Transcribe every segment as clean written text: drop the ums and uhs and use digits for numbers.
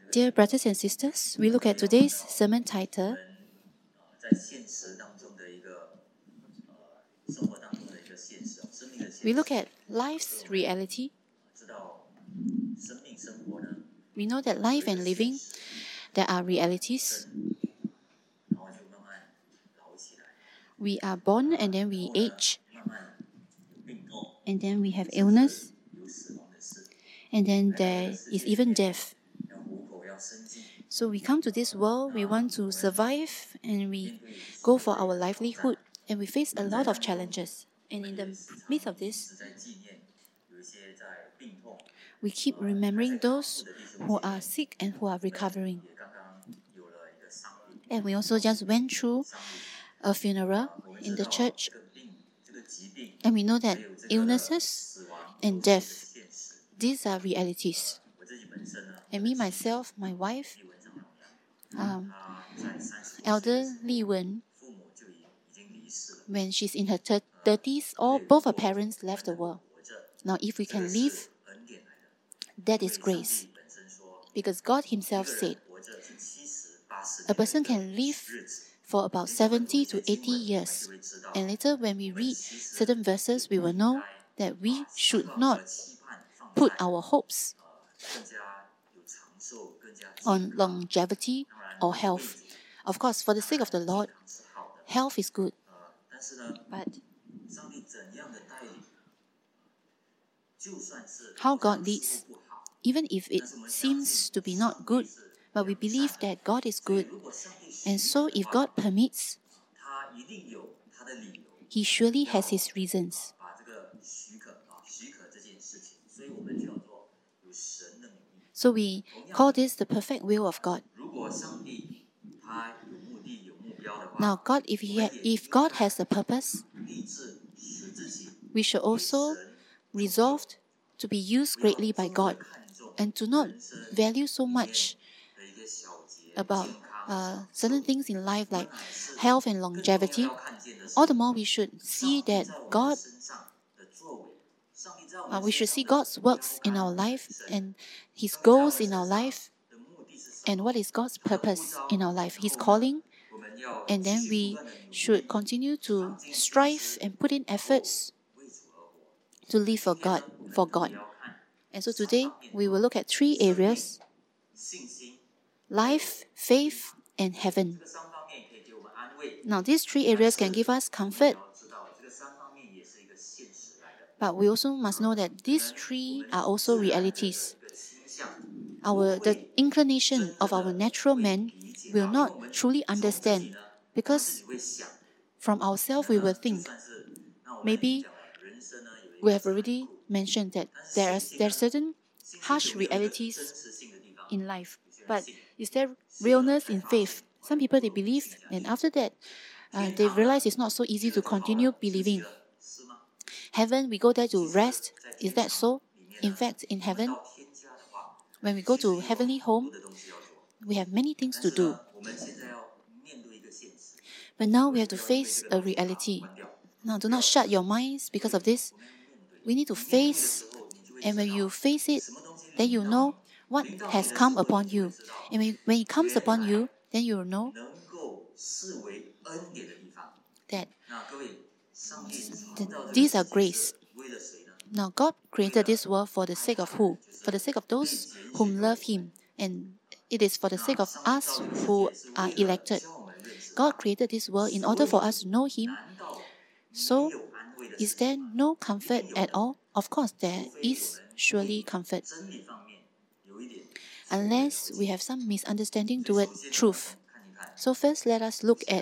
Dear brothers and sisters, we look at today's sermon title, 在现实当中的一个生活当中的一个现实，生命的现 we 实。 look at life's reality. 知道生命生活呢， We know that life and living, there are realities. 然后就慢慢老起来， We are born and then we age, 慢慢有病痛， and then we have illness, 有死亡的事， and then there is even death. 要糊口，要生计， So we come to this world, we want to survive, and we go for our livelihood, and we face a lot of challenges. And in the midst of this, 是在纪念有一些在病痛， we keep remembering those who are sick and who are recovering. 也刚刚有了一个丧礼， And we also just went through 丧礼， a funeral 我们 in 知 the 道 church, 这个病，这个疾病， and we know that 还有这个 illnesses 死亡 and 都是一个 death, 现实。 these are realities. 我自己本身呢， And me, myself, my wife, 李文长老杨， um, 他在30 Elder Li Wen, 父母就已经离世了。 when she's in her 30s, all both her parents left the world. 活着， Now, if we 这个 can 是 live, 恩典来的。 that is 上 grace. 帝本身说， Because God 一 Himself 个 said, 人活着是70、80 a person 年 can 的 live 日子， for about 70 to 80 years. 就会知道 And later, when we read certain verses, we will know that we should 希望 not 和期盼放 put 在 our hopes 更加有长寿、更加 on longevity or health. Of course, for the sake of the Lord, 是好的。 health is good. 但是呢， But 上帝怎样的带领，就算是 how God leads, 不好， even if it seems to be not good, but we believe that God is good. 如果上帝许 And so, if God permits, 他一定有他的理由。 He surely has His reasons. 把这个许可这件事情，所以我们叫做有神的名义。 So we call this the perfect will of God. 如果上帝他有目的、有目标的话， Now, God, if God has a purpose, 立志使自己 we should also resolved to be used greatly by God 看重 and to not value so much 的一些小节 about 健康 certain things in life like health and longevity. 要看见的是 All the more we should see that 在我们 God, 身上的作为，上帝在我们 we should 身 see 上 God's works in our life and His goals in our life 的目的是什么？ and what is God's purpose in our life, His calling. 我们要 And then 继续 we 不断地努力 should continue to strive and put in efforts 为主而活。 to live for God, for 我 God. 们要看 And so today we will look at 3 areas: 信心 life, faith, and heaven. 这三方面可以给我们安慰。 Now, these 3 areas can give us comfort, 要知道这个三方面也是一个现实来的。 but we also must know that these 3 are also realities. 一个倾向 The inclination of our natural man will not truly understand, because 你会想， from ourselves we will 就 think. 算是那我们 Maybe 讲了人生呢有一 We 个 have already mentioned that there are certain harsh 真 realities 实性的地方。 in life, but is there realness in faith? Some people they believe, and after that, they realize it's not so easy to continue believing. 是吗？ Heaven, we go there to rest. Is that so? In fact, in heaven, 到天家的话， when we go to heavenly 很 home, 多的东西要做。 we have many things to 但是 do. 呢，我们现在要面对一个现实， But now we have to face a reality. 关掉。 Now, do not shut your minds because of this. We need to face, 之后你就会 and 知 when 道 you face it, 什么东西 then you know what has come upon you. And when it comes upon you, then you will know 能够视为恩典的地方。 that 那各位，上帝创造这个 these are 世界 grace. 是为了谁呢？ Now, God created this world for the sake of who? For the sake of those whom love Him. And it is for the sake of us who are elected. 教我们认识 God created this world in order for us to know Him. 难道 So, 没有安慰的 is 事情 there no comfort at all? Of course, there is surely comfort, 真理方面有一点 unless we have some misunderstanding toward 首先 truth. 看一看， So, first, let us look at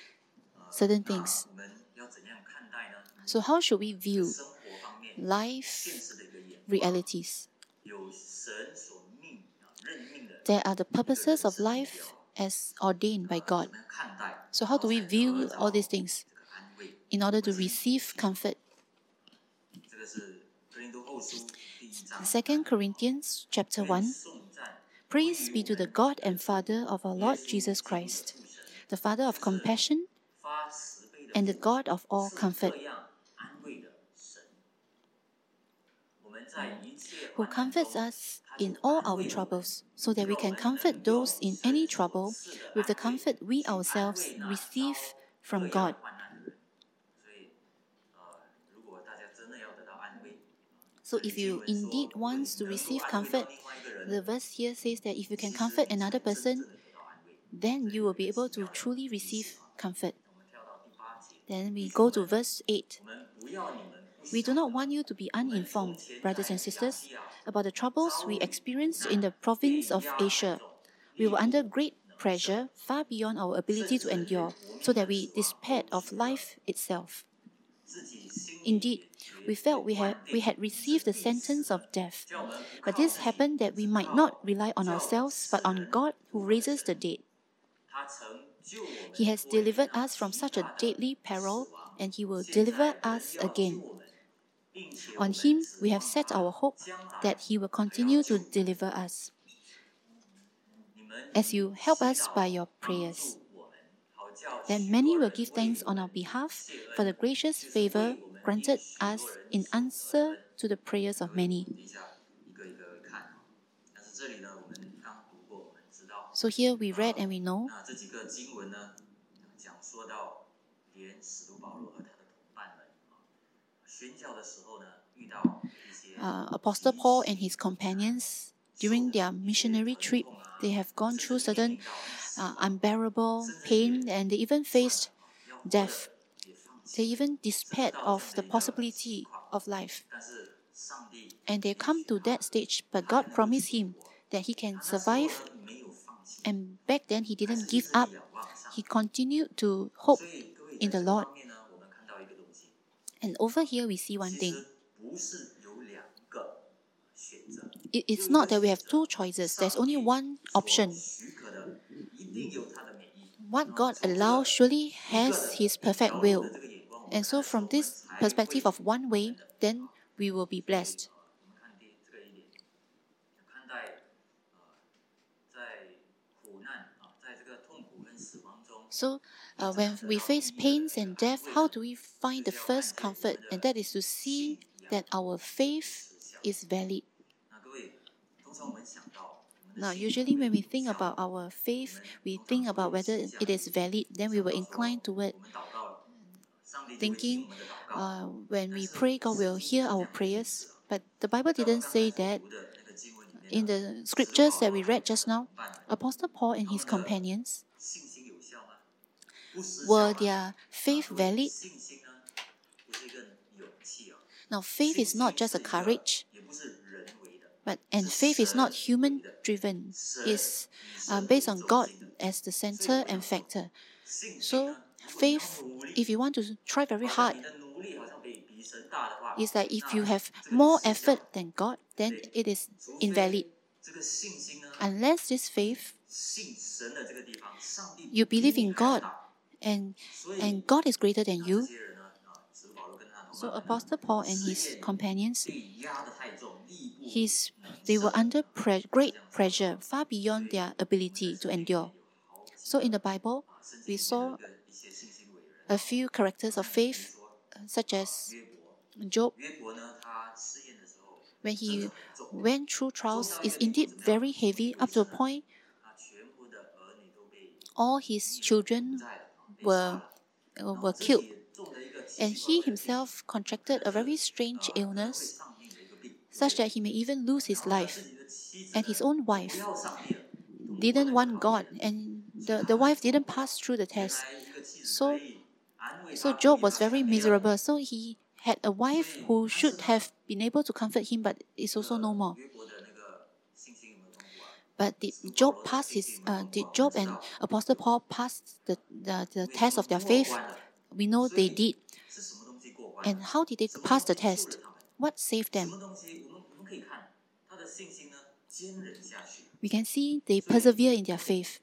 certain things. 我们要怎样看待呢？ So, how should we view 生活方面 life 现实的一个眼光， realities? 有神所任命的， There are the purposes of life as ordained by God. 怎么样看待？ So, how do we view all these things 这个安慰？ in order to receive comfort? 这个是哥林多后书第1章。 2 Corinthians chapter 1. 颂赞 Praise be to the God and Father of our Lord Jesus Christ, the Father of compassion 发10倍的 and the God of all 是 comfort. 这样安慰的神。我们 who comforts us in all our troubles, so that we can comfort those in any trouble with the comfort we ourselves receive from God. So if you indeed want to receive comfort, the verse here says that if you can comfort another person, then you will be able to truly receive comfort. Then we go to verse 8. We do not want you to be uninformed, brothers and sisters, about the troubles we experienced in the province of Asia. We were under great pressure, far beyond our ability to endure, so that we despaired of life itself. Indeed, we felt we had received the sentence of death. But this happened that we might not rely on ourselves, but on God who raises the dead. He has delivered us from such a deadly peril, and He will deliver us again. On Him we have set our hope that He will continue to deliver us, as you help us by your prayers. Then many will give thanks on our behalf for the gracious favor granted us in answer to the prayers of many. So here we read and we know Apostle Paul and his companions, during their missionary trip, they have gone through certain unbearable pain, and they even faced death. They even despaired of the possibility of life. And they come to that stage, but God promised him that he can survive. And back then he didn't give up. He continued to hope in the Lord. And over here we see one thing. It's not that we have two choices. There's only one option. What God allows surely has His perfect will. And so from this perspective of one way, then we will be blessed. So when we face pains and death, how do we find the first comfort? And that is to see that our faith is valid. Now, usually when we think about our faith, we think about whether it is valid, then we will incline toward thinking when we pray, God will hear our prayers. But the Bible didn't say that. In the scriptures that we read just now, Apostle Paul and his companions, were their faith valid? Now, faith is not just a courage, and faith is not human-driven. It's based on God as the center and factor. So, faith, if you want to try very hard, it's like if you have more effort than God, then it is invalid. Unless this faith, you believe in God, and God is greater than you. So Apostle Paul and his companions, they were under great pressure, far beyond their ability to endure. So in the Bible, we saw a few characters of faith, such as Job. When he went through trials, is indeed very heavy, up to a point all his children were killed. And he himself contracted a very strange illness, such that he may even lose his life. And his own wife didn't want God, and the wife didn't pass through the test. So Job was very miserable. So he had a wife who should have been able to comfort him, but is also no more. But did Job and Apostle Paul pass the test of their faith? We know they did. And how did they pass the test? What saved them? We can see they persevere in their faith.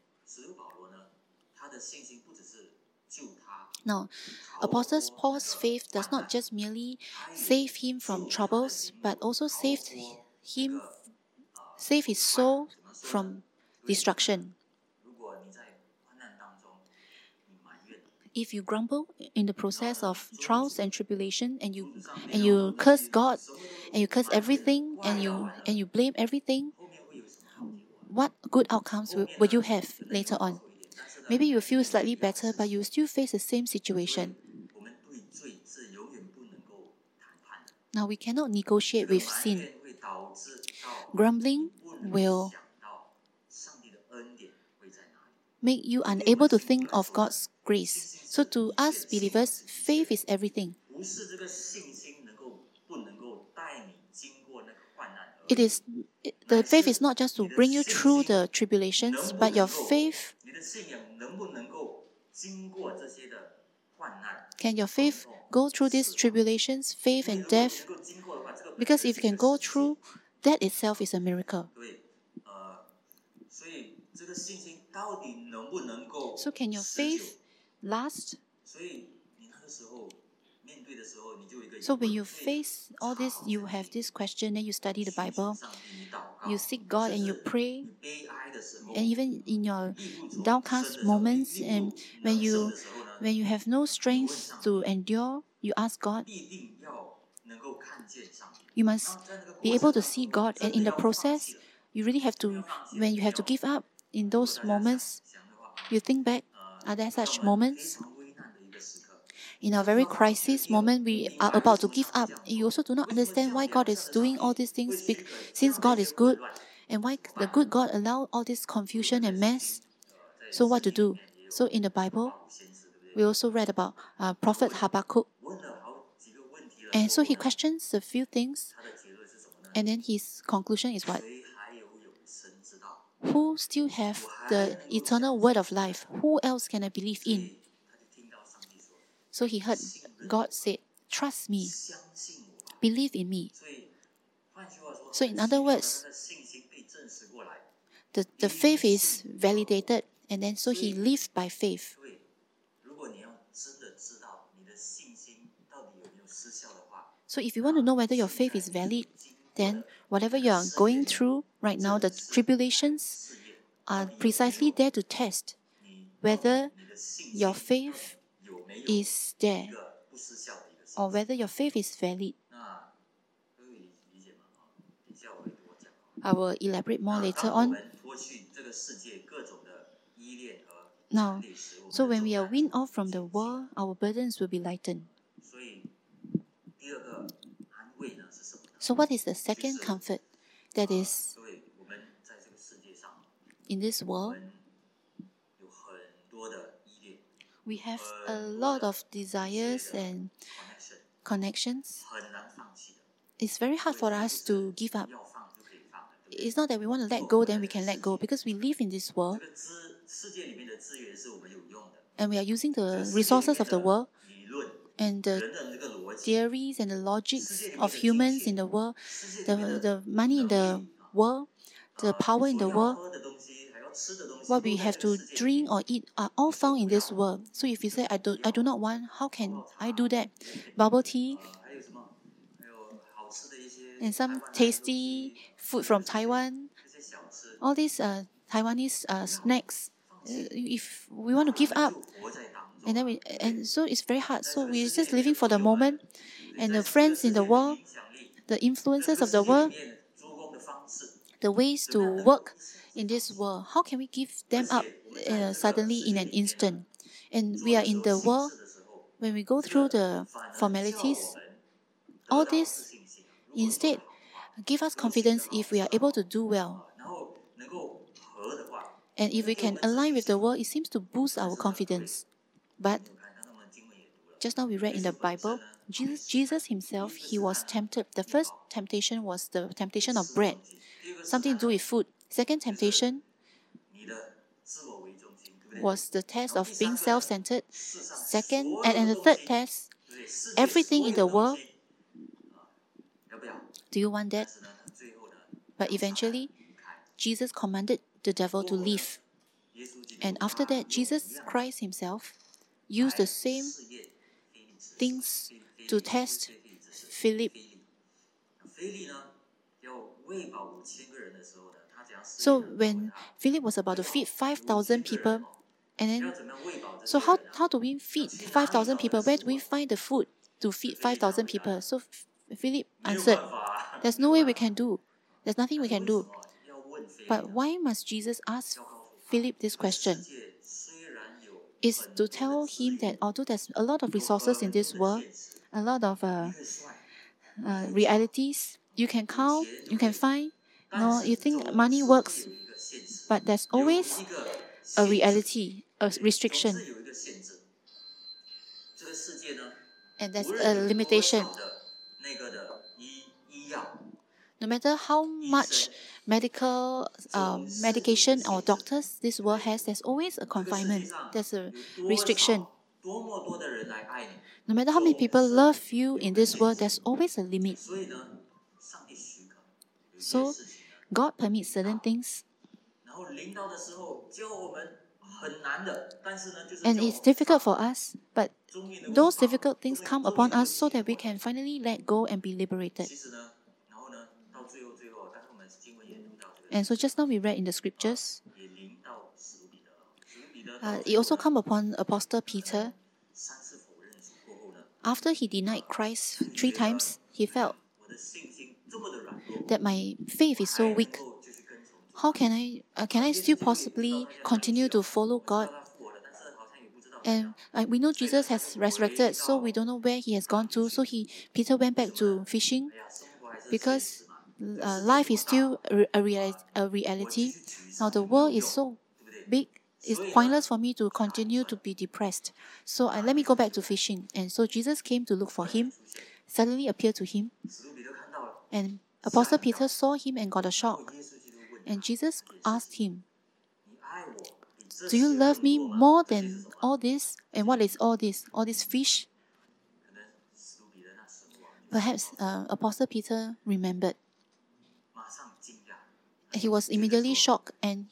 Now, Apostle Paul's faith does not just merely save him from troubles, but also save his soul from destruction. If you grumble in the process of trials and tribulation, and you curse God, and you curse everything, and you blame everything, 后面会有什么好结果？ what good outcomes will you have later on? 好一点，但是呢， Maybe you feel slightly better, but you still face the same situation. 我们对罪是永远不能够谈判的。 Now we cannot negotiate 这个 with 埋 sin. 怨会导致到 Grumbling 不能 will 想到上帝的恩典会在哪里。 make you unable to think of God's grace. So to us believers, faith is everything. 不是这个信心不能够带你经过那个患难而已。 The faith is not just to bring you through the tribulations, but your faith, 你的信仰能不能够经过这些的患难？ can your faith go through these tribulations, faith and 如果 death? 能够经过的话，这个 Because if you 本身是 can 一个 go 事情。 through, that itself is a miracle. 对，所以这个信心到底能不能够 So can your 持久？ faith last? 所以你那个时候面对的时候，你就有一个 So when you 疑问， face all this, you have this question, then you study the 寻 Bible, 求上帝，你祷告， you seek God and you 甚至 pray, 你悲哀的时候， and even in your 力不从心 downcast 的时候， moments 力 and 不 when 能胜 you 的时候呢， when you have no strength to endure, you ask God. 必定要能够看见上帝。 You 然 must 后在那个 be 过 able 程 to 当 see 中 God, 真 and 的 in the 要放弃 process, 了。 you really have to, when you have to give up in 如果 those 大家 moments, 想的话， you think back, are there 在 such 我们非 moments? 常危难的一个时刻， In a very crisis moment, we are about to give up. You also do not understand why God is doing all these things, since God is good, and why the good God allow all this confusion and mess. So what to do? So in the Bible, 先知对不对？ we also read about Prophet Habakkuk, 问了好几个问题了， and so he questions a few things, 他的结论是什么呢？ and then his conclusion is what? 谁还有永生之道？ Who still have the eternal word of life? Who else can I believe 所 in? 以他就听到上帝说： So he heard God say, "Trust me, 相信我吧。 believe in me." 所以换句话说， So in other 很奇妙的 words, 他的信心被证实过来。 The faith is validated, and then so he lived by faith. 对，如果你要真的知道你的信心到底有没有失效的话， So if you want to know whether your faith is valid, then whatever you are going through right now, the tribulations 试验 are precisely there to test 你 whether 你的信心 your faith 有没有 is 一 there 个不失效的一个信 or 心。 whether your faith is valid. 那各位理解吗？等一下我会多讲。 I will elaborate more 那 later 当我 on. 们脱去这个世界各种的依恋和 Now, 累时，我们 so 的 when we are 重担 weaned off 就 from the 减轻 world, our burdens will be lightened. 所以第二个安慰呢是什么呢？ So what is the second comfort that is 各位，我们在这个世界上， in this 我 world? 们有很多的依恋 We have a lot of desires and connection， connections. 很难放棄的。 It's very hard for us to give up. 要放就可以放的，对不对？ It's not that we want to let go, then we can let go, because we live in this 这 world 个世界里面的资源是我们有用的， and we are using 这 the 个世界里 resources 面 of the 的 world 理论， and the 人的这个逻辑， theories and the logics of humans in the world, 世界里面 the 的 money in the 能力 world, the power in the 所要 world, 喝的东西，还要吃的东西， what 都 we 在 have 这个 to 世界里 drink 面。 or eat are all found in this world. So if you say, I do not want, how can I do that? Bubble tea 还有什么？还有好吃的一些 and some 台湾来的东 tasty 西 food from Taiwan, 这些小吃， all these Taiwanese snacks. If we want to give up, 就活在当中。 and then and so it's very hard. So we're just living for the moment, and the friends in the world, the influences of the world, 在这个世界里面做工的方式， the ways to work in this world, how can we give them up suddenly in an instant? And we are in the world, 做的时候， when we go through the 反而叫 formalities, 我们 all 得到 this 信心。如果 instead 做得好的话 give us confidence if we are able to do well. 然后能够合的话， And if we can align with the world, it seems to boost our confidence. But 你看刚才我们经文也读了， just now we read in the Bible, Jesus himself, he was tempted. The first temptation was the temptation of bread, 第二个 something to do with food. Second temptation 你的自我为中心，对不对？ was the test of being self-centered. 世上 Second, 所有 and 的 the 东 third 西 test, 对不对？世界 everything in the 所有的东 world, 西要不要？ do you want 但 that? 是呢，他最后呢， But eventually, Jesus commanded the devil to leave. 耶稣基督 And after that, Jesus Christ himself used the same 试验 things to test Philip. 腓利呢，要喂饱5000个人的时候呢，他怎样试验 So 呢？ when Philip was about to feed 5,000 people, And 要 then, 怎么样喂饱这 so 些人啊？ how do we feed 5,000 people? Where do we find the food to feed 5,000 people? So Philip 没有 answered, 办法啊， there's no way we can do. There's nothing we 但 can 是为什 do. 么要问腓力 But 呢？ why must Jesus ask 要告诉他， Philip this 这个世 question? 界虽然有 Is 很 to 多的 tell 资 him 源， that although there's a lot of 有 resources 很 in 多 this 的 world, 现实， a lot of 你可以算， realities, you can count, you can find, 但 no, 是 you 总 think money 是 works, 会有一个现实， but there's 有 always 一个 a 限制， reality, a 总 restriction, 是有一个限制。这个世界呢， and there's 无 a 论有多 limitation. 少的那个的医药， No matter how much medical medication or doctors this world has, there's always a 这个世界 confinement, 上 there's a 有 restriction. 多么多的人来爱你， No matter how many people 总是 love you 有一 in 个 this 限 world, 制。 there's always a limit. 所以呢，上帝许可有一些 So 事情呢， God permits certain things, 然后临到的时候教我们很难的，但是呢，就是 and 叫我 it's 们 difficult for us, but 终于能够 those 放 difficult things 终于 come 终于 upon 能 us 够 so that we 体会 can finally let go and be liberated. 其实呢，然后呢，到最后，但是我们经文也读到这个， And so just now we read in the scriptures, 也临到使徒彼得，使徒彼得 it also come upon Apostle Peter. 三次否认主过后呢， After he denied Christ 3 times, he felt 我的信心这么的软弱， that my faith is so 还能 weak. 够继续跟从主。 How can I still possibly continue to follow 知 God? 道他复活了，但是好像也不知道。 And we know Jesus has resurrected, so we don't know where he has gone to. So Peter went back to fishing 哎呀，生活还是现 because 实嘛，这个世界 life 这 is 么大 still a 我继 reality. 续沮 Now 丧 the 也没有 world is 用， so 对不对？ big, it's pointless for me to continue to be depressed. So let me go back to fishing. And so Jesus came to look for him, suddenly appeared to him, 使徒彼得看到了， and Apostle Peter saw him and got a 然后 shock. 耶稣基督问他 And Jesus asked him, 你爱我比这 Do you 些 love 更 me 多吗？ more 这些是 than 什么？ all this? And what is all this? All these fish? 可能使徒彼得那时候啊， Perhaps Apostle Peter remembered. 马上惊讶， He was 觉得 immediately 说 shocked and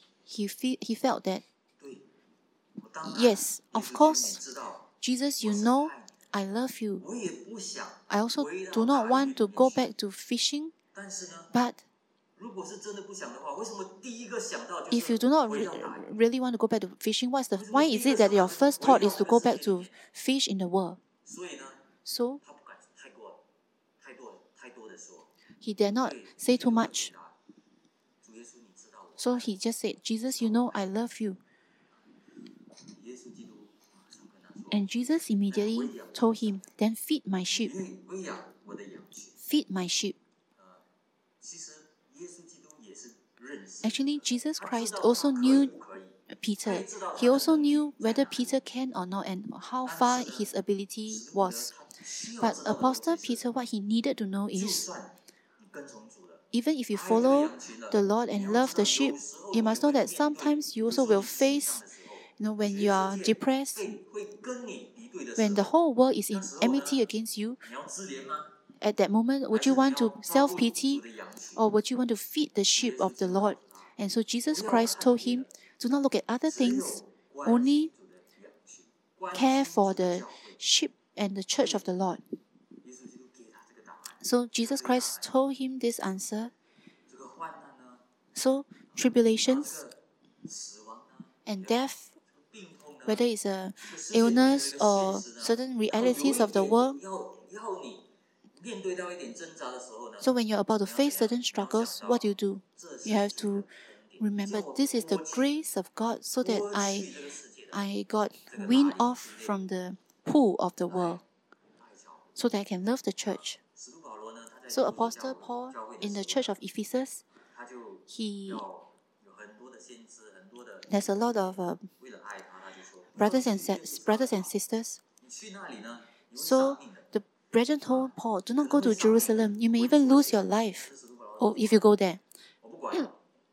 he felt that, 对，我当然 yes, 耶 of 稣基督 course, 你知道， Jesus, 我 you 是 know 爱你， I love you. 我也不想 I also 回到 do 大 not 鱼 want to 里 go 面去 back to fishing, 但是呢， but 如果是真的不想的话，为什么第一个想到就 if you 是 do not 回到大鱼？ really want to go back to fishing, why is it that your first thought is to go back to fish in the world? 所以呢， So 他不敢太多的说， he dare not 对 say too 耶稣 much. 回答主耶稣，你知道我 So he just said, Jesus, you know I love you. 耶稣基督马上跟他说， And Jesus immediately told him, then feed my 你 sheep, 可以喂养我的羊群。 feed my sheep. 其实耶稣基督也是认识， Actually, Jesus 他知 Christ 道 also 他可以 knew 不可以， Peter. He also knew whether Peter can or not and how far his ability 使徒彼得 was. 他不需要 But 知道这个 Apostle 其实 Peter, what he needed to know 就 is, 算你跟从主了， even if you 爱这个 follow 羊群了， the Lord 你 and 要 love 知 the 道 sheep, 有时候 you 你 must 会 know that 面对 sometimes you 有 also 时候 will 你沮 face, 丧的时候， when 这 you 个 are 世界 depressed, 会跟你敌对的 when 时 the 候， whole world is in 那时候呢， enmity against you. 你要自怜吗？ At that moment, 还 would 是 you 你 want 要 to 照顾主 self-pity 的羊群？ or would you want to feed the 主 sheep 耶稣 of 基 the 督告 Lord? 诉他， And so Jesus 不要 Christ 看 told 别 him, 的， do not look at other 只 things, 有关 only 心主的羊群，关 care 心 for 主的 the 教会。 sheep and the church of the Lord. 耶稣基督给他这个答案。 So Jesus Christ told him this answer. 这个患难呢， So 然后这 tribulations 个死亡呢， and death, 这个病痛呢， whether it's a 这个世界里面的 illness 这个 or 现实呢， certain 要有 realities 一 of the 点 world, 要你面对到一点挣扎的时候呢， so when you're about to 你要 face 怎样？ certain 你要 struggles, 想 what 到 do you do? 这是 You have 主的 to 恩典， remember 叫我 this is the 脱去 grace of God so that 脱去这个世界的 I got 这个 weaned 拉力 off 之类 from the pool of the world 爱教会。 so that I can love the church. 使徒保罗呢，他在 So 辅助 Apostle Paul 教会 in 的 the 时候 church of Ephesus, 他就 he 要有很多的先知，很多的 there's a lot of 为了爱他，他就说 brothers 你 and 要去耶路撒 brothers 冷 and sisters. 你去那里呢，你会 So 丧命的。 the brethren told Paul, do not go to Jerusalem. You may even lose your life 这是使徒保罗 or if you go there. 我不管。他的意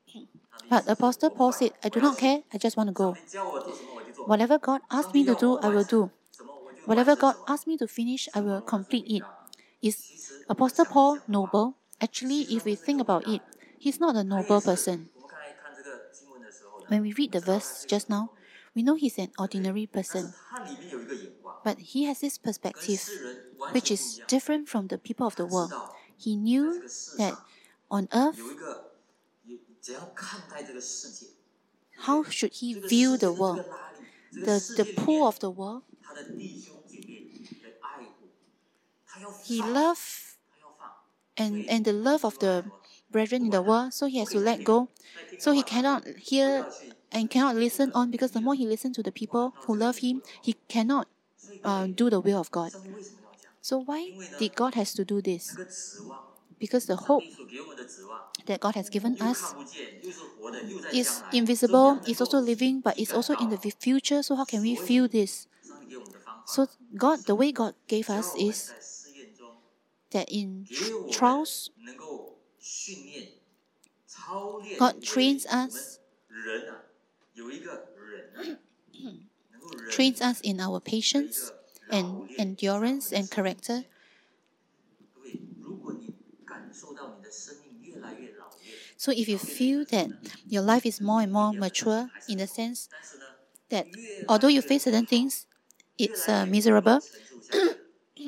But 思是 Apostle 我不 Paul 管 said, I do 我要 not 去 care. I just want to 上 go. 帝叫我做什么我就做， Whatever God 上 asked 帝 me to 要 do, 我 I 完 will 成 do. 什么我就完 Whatever 成 God 什么。 asked me to finish, I will 使徒保罗他是不 complete 一 it. 样的。 Is 其实 Apostle 像 Paul 你想的话 noble? Actually, if we think about it, he's not a 他 noble 也是 person. 我们刚才看这个经文的时候呢， When we read the 知道他 verse 是一个 just 普 now, 通人， we know he's an ordinary 但是 person. 他里面有一个眼光， But he has this 跟 perspective 世人完 which 全不 is 一样。 different from the people of 他 the 知 world. 道 He 在 knew 这个世 that 上 on earth, 有一个怎样看待这个世界， how should he 这个 view 世界 the 的这 world? 个拉力， the poor of the world, 他的弟兄姐妹的爱护，他要 he 放， loved 他要放。 and the love of the brethren in the world, so he has to let go. So he cannot hear and cannot listen on, because the more he listens to the people who love him, he cannot do the will of God. 上帝为什么要这样？ So why did God has to do 那 this? 个指望， Because the 上 hope 帝所给我们的指望， that God has given 又 us 看不见，又是活的，又在 is 将来， invisible, 怎么样 is also 能够 living, but 体 is 感 also in 到 the future. So how can we 所以 feel this? 上帝给我们的方法， So God, the way God gave 只要 us 我们 is 在试验中 that in 给我们 trials, 能够训练、操练 God 为 trains 我们 us, 人啊，有一个忍耐，能够忍 trains 耐 us in our 的一 patience 个老 and 练 endurance 在我们的 and character. 各位，如果你感受到你的生命越来越老练， So if you feel that your life is more and more mature, in the sense 但是呢， that 越来 although you 越 face certain things, 越 it's 来越 miserable, 承受下去了，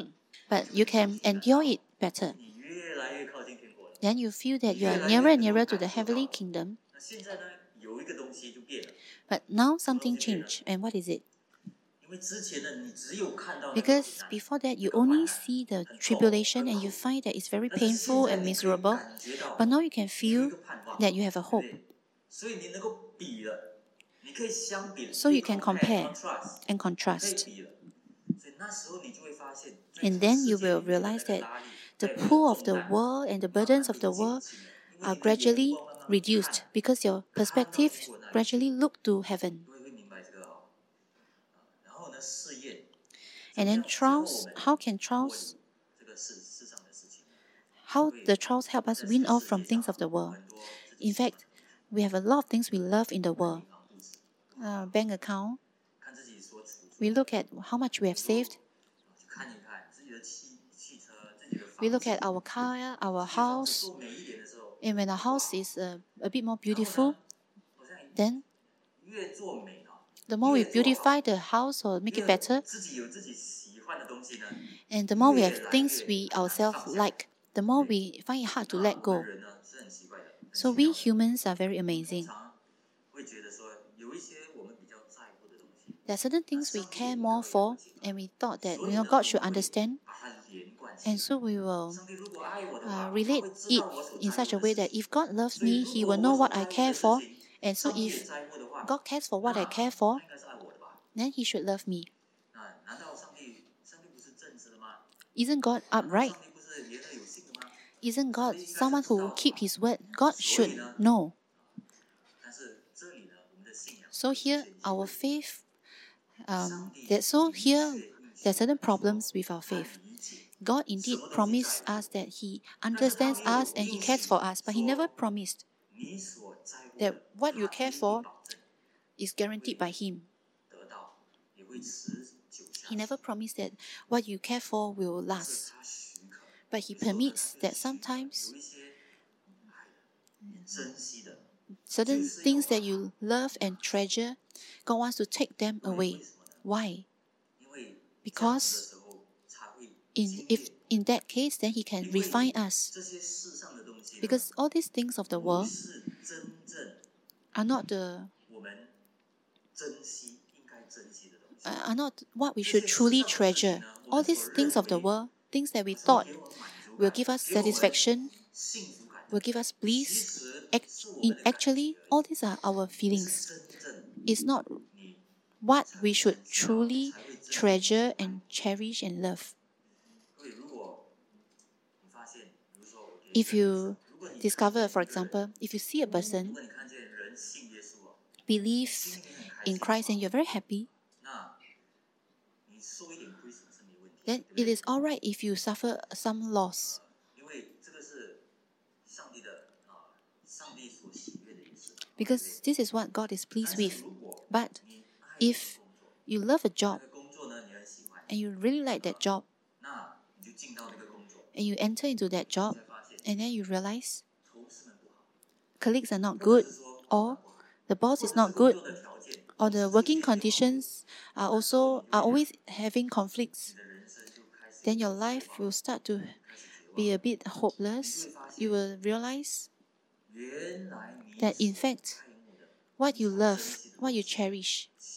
but you can endure it better. 你越来越靠近天国了。 Then you feel that you are nearer and nearer to the heavenly kingdom. 那现在呢，有一个东西就变了， But now something changed, and what is it? 因为之前呢，你只有看到那个 Because 苦难， before that, you only see the tribulation and you find that it's very 但是现 painful 在 and 你可以 miserable. 感觉到 But now you can 有一 feel 个盼望， that you have a 对 hope. 不对？所以你能够比了，你可以相比了 So you can compare contrast， and 可以 contrast. 比了。所以那时候你就会发现，在 And 这 then 世 you 界 will 里面的 realize 那个 that 拉力， the 还有那个 pull of 重 the 担 world and the 慢慢 burdens 地 of the 减 world 轻了，因为 are 你的眼 gradually 光慢慢地 reduced 看， because your perspective gradually look to heaven. 各位会明白这个哦。然后呢，试验， And then 怎么样教我 trials, 们 how can 脱 trials, 离这个世上的事情呢？ how the trials help us 在 win 这个 off 世 from 界 things 上 of the 有 world? 很多自己 In 喜欢 fact, 的东西， we have a lot of things we love in the 看 world. 银行户口， Bank account, 看自己所处 we 的， look at how much we have saved. 去看一看自己的汽车、自己的 We 房 look 子， at our car, our 自己的房子 house, 做美一点的时候， and when our house is a bit more 然后 beautiful, 呢，好像 then 越做美啊， the more we 越做好， beautify the house or make it 越 better, 自己有自己喜欢的东西呢， and the more we 越 have 来 things 越 we 难 ourselves 放下。 like, the more we find it hard to 那 let 我 go. 们人呢是很奇怪的，很 So 奇 we 妙的。 humans are very 通 amazing. 常会觉得说，有一些我们比较在乎的东西， There are certain things we care more for, and we thought that 所以呢， God 我 should 们会 understand, 把它连贯起 and 来。 so we will 上帝如果爱我的话，他 relate 会知 it 道我所 in 在 such a 乎的 way 事 that 情。 if God loves 所以 me, 如 He 果 will 我 know 所 what I 在乎 care 的事 for, 情， and so 上帝也 if 在乎的话， God cares for what I 那 care for, 他应该是爱我的吧？ then He should love me. 那难道上帝不是正直的吗？ Isn't God 难道 upright? 上帝不是言而有信的吗？ Isn't God someone who keep His word? God should know. 但是这里呢，我们的信仰 So 是 here, 先进 our 的 faith, 上帝 that so 的 here 确应 there are 许 certain problems with our 他 faith. 理解， God indeed promised us that He understands us and He cares for us, but He never promised 你所在乎 that 的， what you 他 care 给你 for 保证 is guaranteed by Him. 得到，也会持久下 He 去。 never promised that what you care for will 但是 last, 他许可， but He 有时候呢 permits 他 that 就许可 sometimes 有一些爱的、珍惜的， certain things that you love and treasure, God wants to take them 为 away. 什么呢？ Why? 因为这样 Because 子的时候才会 if in that case, then He can refine us. 这些世上的东西呢， Because all these things of the 不 world 是真正 are not the 我们珍惜应该珍惜的东西。 are not what we should truly treasure. All these things of the world, things that we thought 给我们满足 will 感， give us 给我们 satisfaction, 幸福感， will give us 其 bliss. 实是我们的感觉 Actually, all these are our 不是 feelings. 真正 It's not 你 what we should truly treasure and cherish and love. 各位，如果你发现，比如说我给你 If you 如果你 discover, for example, if you see a 如 person 果你看见人信耶稣哦， believe 心里面很开 in 心 Christ 的 and 话 you're very happy, 那你受一点亏损是没问题， then 对不 it 对？ is all right if you suffer some loss, 因为这个是上帝的上帝所喜悦的一事。 because this is what God is 但 pleased 是 with. 如果 But 你爱你的 if 工作， you love a 那 job 个工作呢你很喜欢， and you really like that job 那你就进到那个工作， and you enter into that 你 job 才发现 and then you realize 同事们不好， colleagues are not 或 good 者是说 or the boss 或 is 者 not 是工 good 作的条件 or the working conditions are always having conflicts, 你的人生就开始 then your life will start to 开始绝望。 be a bit hopeless. You will realize 原来你 that in 所 fact 爱慕的 what you love, what you cherish, 其实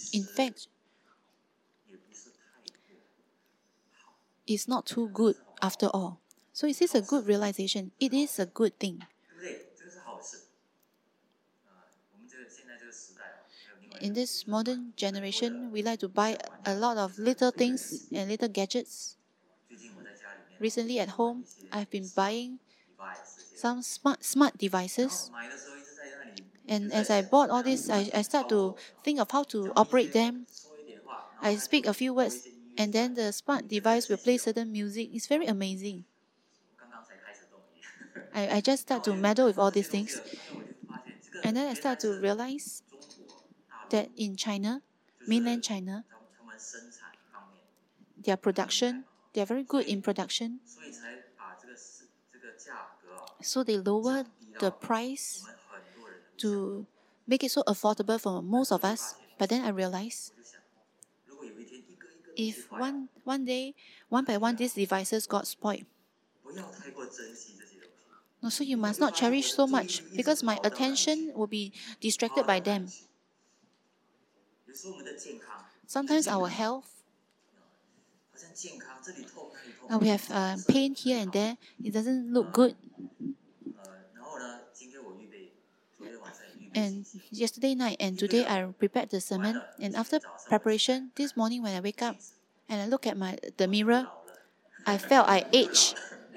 in fact, 也不是太过好， is not too good after all. So is this a good realization? It is a good thing. 对不对？这个是好事。我们现在这个时代啊，还有另外一 In 个 this modern generation, we like to buy a lot of little things and little gadgets. 最近我在家里面 Recently at home, I've been buying device 这些， some smart 然 devices. 后买的时候一直在那里， And as I bought all this, I start to think of how to operate them. 说一点话，然后 I 它 speak 就 a few 播一 words, 些音乐 and 出来 then the smart device will play certain music. It's very amazing. 我刚刚才开始动而已。 I just start to meddle with all these 这些东 things. 西了，哎，我就发现这个 And then I 原 start 来 to 是 realize 中国大陆 that in China, 就是 mainland China, 他们生产方面， their production, they are very good in production. 所以才把这个价格啊 So they lower 降低 the 到 price 我们很多人的 to make it so affordable for most of us. But then I realized 我就想，如果有一天一个一个东西 if 坏了， one day, one by one, these devices got spoiled. 不要太过珍惜这些东西。 No, so you must not cherish so much because my attention will be distracted by them. 有时候我们的健康， Sometimes our health, 好像健康这里痛那里痛。 we have pain here and there. It doesn't look good. 然后呢，今天我预备，昨天晚上也预备 And 信息， yesterday night and today I prepared the sermon. And after preparation, this morning when I wake up and I look at the mirror, 老了， I felt I age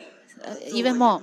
even more.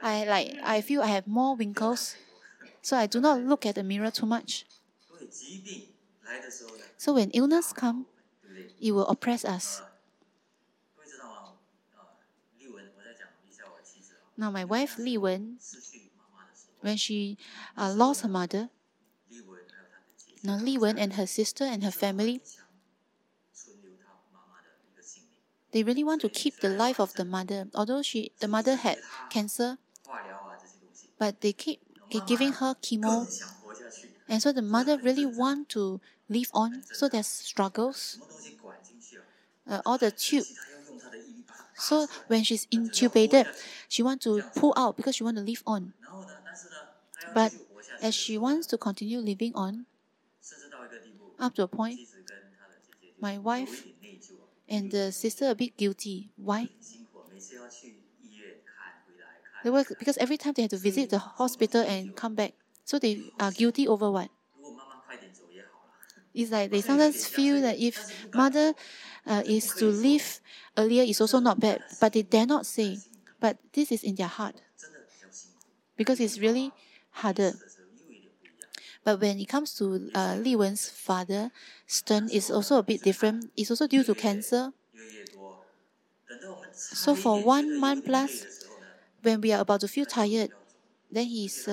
I feel I have more wrinkles, so I do not look at the mirror too much. 因为疾病来的时候呢， So when illness comes, 对不对？ it will oppress us. 各位知道吗？丽文，我再讲一下我妻子啊， Now my wife Li Wen, 失去妈妈的时候， when she lost her mother, 丽文还有她的姐姐， now Li Wen and her sister and her family, 想存留她妈妈的一个性命， they really want to keep the life of the mother. Although the mother had cancer, 化疗啊这些东西， but they keep giving her chemo. 更想活下去， And so the mother really want to live on. So there's struggles. 什么东西管进去啊？ All the tube. 其他要用她的毅力把它拔 So 出来。 when she's intubated, she want to pull out because she want to live on. 然后呢，但是呢，她要 But 继续活下去 as 的 she 时候 wants to continue living on, 甚至到一个地步， up to a point, 妻子跟她的姐姐就 my 有 wife 一点内疚啊， and the sister a bit guilty. Why? 很辛苦啊，每次要去医院看回来看。 They work because every time they have to visit the hospital and come back. So they are guilty over what? 如果妈妈快点走也好啦。 It's like they sometimes feel that if mother is to leave earlier, it's also not bad. But they dare not say. But this is in their heart 真的比较辛苦， because it's really harder. 的时候又有点不一样。 But when it comes to Li Wen's father, Stern is also a bit different. It's also due to cancer. 越多，等到我们 So for 1 month 差一点 plus, 累的时候呢， when we are about to feel tired, then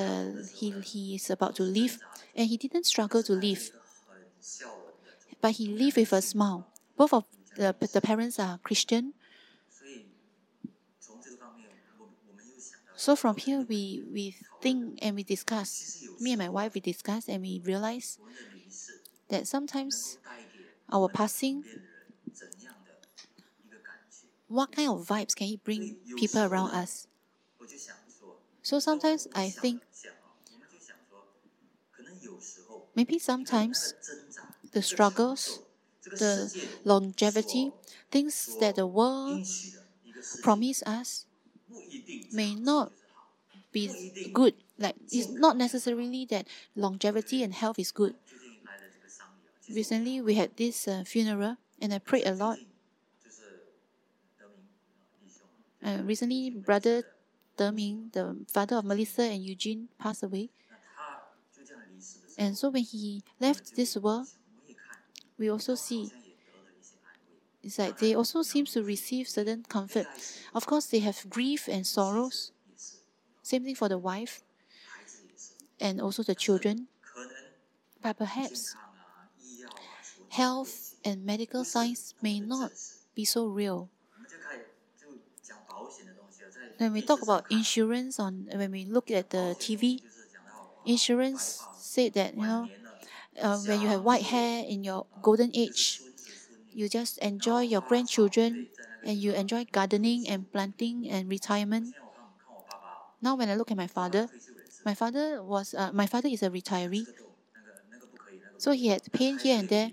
he is about to leave, and he didn't struggle to leave, 很笑容的。 but he lived with a smile. Both of the parents are Christian. 所以从这个方面，我们又想到， So from here we think and we discuss. Me and my wife we discuss and we realize 我们的离世 that sometimes 能够带给 our passing, 身边的人怎样的一个感觉？ what kind of vibes can it bring people around us? 我就想说， So sometimes I think 想啊，我们就想说，可能有时候 maybe sometimes 挣扎 the struggles, 这个 the 世界 longevity, things that the 应 world 许的一个世界 promise us 不一定 may not be good. Like it's not necessarily that longevity and health is good. 最近来的这个丧礼啊，其实 Recently we had this funeral and I prayed a lot. 就是德明弟兄啊， Recently, Brother Deming, the father of Melissa and Eugene, passed away. 那他就这样离世的时候， And so when he left this world, 我也看， we also 好 see 像也得了一些安慰。 it's like they also seem to receive certain comfort. Of course, they have grief and sorrows. 也是， Same thing for the wife 孩子也是， and also the children. 可能 But 健 perhaps 康啊、医药啊，所有的 health and medical science may not be so real. 我们就开始就讲保险的东西啊，在 When we talk about insurance when we look at the TV, 就是讲到 insurance said that, 晚年了， when you have white hair in your golden age, 孙子孙女 you just enjoy your grandchildren and you enjoy gardening and planting and retirement. 现在我看我爸爸， Now when I look at my father, 退休人士， my father is a retiree, 这个动那个不可以，那个 so he had pain here and there,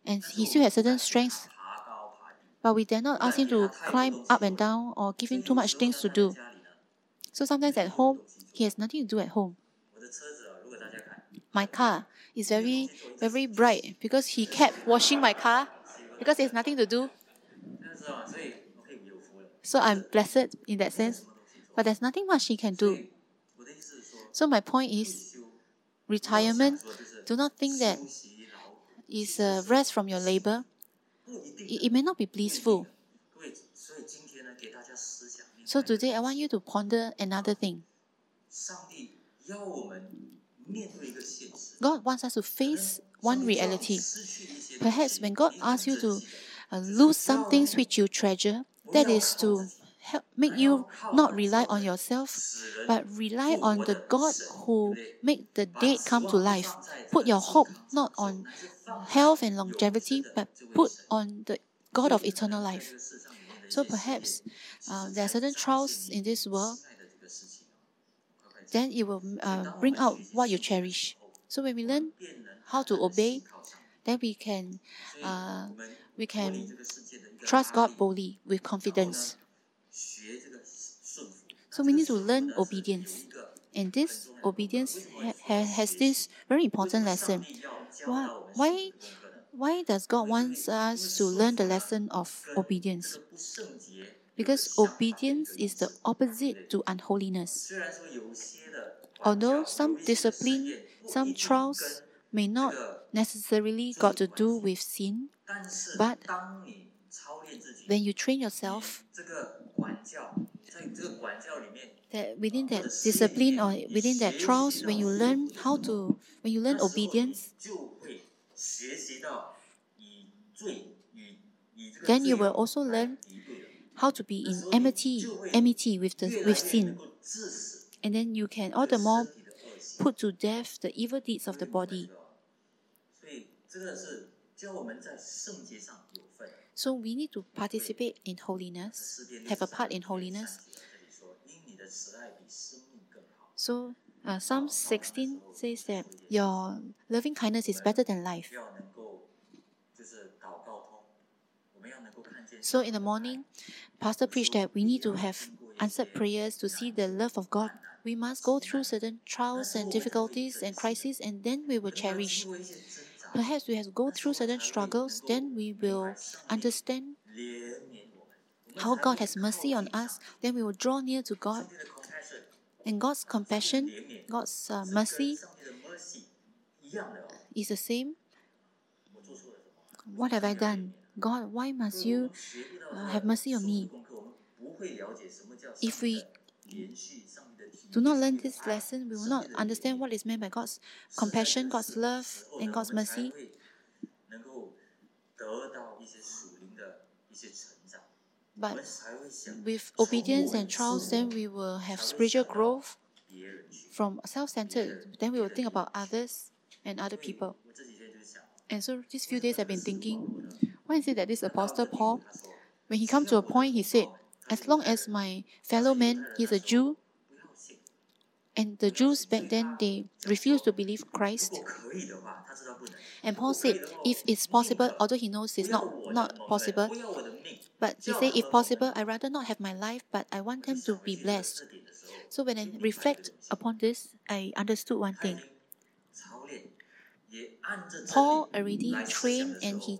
and he still has certain strengths, 爬高爬低， but we dare not ask him to climb up and down or give him too much things to do. 家里呢， So sometimes at home, he has nothing to do at home. 我的车子啊，如果大家看， My car is very bright because he kept washing my car because he has nothing to do. 那个时候啊，所以我可以有福了， So I'm blessed in that 什 sense. 么东西做？ But there's nothing much he can 所 do. 以我的意思是说， So my point is, 退休 retirement, 不要想说就是 do not think that 休息劳苦 is a rest from your labor. 不一定 It may not be blissful. 各位，所以今天呢，给大家思想。 So today I want you to ponder another thing. 上帝要我们面对一个现实。 God wants us to face one reality. 失去一些东西 Perhaps when God 你 asks you 自 to 己的 lose some things which you treasure, that is to help make you not rely on yourself, 使人 but rely 复 on 活 the 的 God 神 who 对不对？ make the 把 dead 指 come to 望 life. 放在这 Put 个 your 健 hope 康长 not 寿 on 乃是放在 health and 永 longevity, 生 but 的这位 put 神 on the God of 所以 eternal 在 life. 这个世上里面的一 So 些试 perhaps 炼 there are certain trials in this world, 心爱的这个事情啊，快快讲 then it will bring out what you cherish. So when we learn 便能 how to 单单地 obey, 信靠上帝 then we can 所以我们 we 脱离 can 这个世界的一个 trust 压 God 力 boldly with 然后 confidence. 呢，学这个顺服。 So 那 we 这个 need to 顺服 learn 呢，是有 obedience. 一个 And 很 this 重要的功课。 obedience 为什么说 has 学 this 习？ very 为什 important 么上 lesson. 帝要教 Why, 导我们顺服 why, 的功课呢？ why does God 因为 want us to 顺 learn the 服呢 lesson of 跟 obedience? 这个不圣洁有一个 Because 相反的一 obedience 个意 is the 思。 opposite to unholiness. 虽然说有一些的管教， Although some 有一些的试 discipline, 验不一 some 定 trials 跟 may 这 not 个 necessarily got to do with sin, 但是 but 当你操练自己， when you train yourself, 这个管教，在这个管教里面， that within 或 that 者试验里 discipline 面 or 你 within 学 that 习 trials, 到 when you 顺 learn 服的 how 时候， to, when you 那 learn 时候 obedience, 你就会学习到以罪与这个 then 罪 you will 恶 also 来 learn 敌对了。 how to be 那 in 时候你 enmity, 就会 enmity with 越 with 来越能 sin. 够致死 And then you can all 这 the 个 more 身体的恶行。 put to death the evil deeds of the 各位明白 body. 这个哦所以这个是教我们在圣洁上有份。 So we need to participate in holiness, 诗篇 have a part in 63 holiness. 节这里说：“因你的慈爱比生命更好。 So Psalm 16 says that your loving kindness is better than life. 要能够就是祷告通，我们要能够看见。 So in the morning, Pastor preached that we need to have answered prayers to see the love of God. We must go through certain trials and difficulties and crises, and then we will 可能要 cherish. 经过一些挣扎， Perhaps we have to go through certain struggles, then we will understand 怜悯我们。我们 how 才 God 会 has mercy on 靠近 us. Then we will draw near to 上 God, 帝的 compassion， and God's compassion, 怜悯 God's 是跟 mercy 上帝的 mercy 一样的哦。 is the same. 我做错了什么？ What have I done? God, why must 所以我 you 们学不到 have mercy on 顺 me? 服功课，我们不会了解什么叫 If 上帝 we 的连续，上帝的体恤 do not 上 learn 帝的 this 爱 lesson, we will 上 not 帝的 understand 怜悯 what is meant by God's 是在 compassion, 这个 God's love, 时候 and 呢， God's 我们才 mercy. 会能够得到一些属灵的一些成长，我 But 们才会想 with 从 obedience 我们 and trials, 自我 then we will have 才会 spiritual 想到 growth 别人去。 from self-centered. Then we will think about others and other 所以 people. 我这几天就想， And so these few days I've been thinking, 保罗呢 why is it that this 他到 Apostle 一个地步 Paul, 他说 when he come to a point, he said, as long as my fellow man, he's a Jew, 不要信。 and the Jews back then, they refused to believe 如 Christ. 果可以的话，他知道不能。 And Paul said, if it's possible, although he knows it's not possible, 不要我的命。 but he said, if possible, I rather not have my life, but I want them to be blessed. 这点的时候 So when I reflect upon this, I understood one 他已 thing. 经操练，也按着真 Paul 理 already 来思想 trained 的时 and 候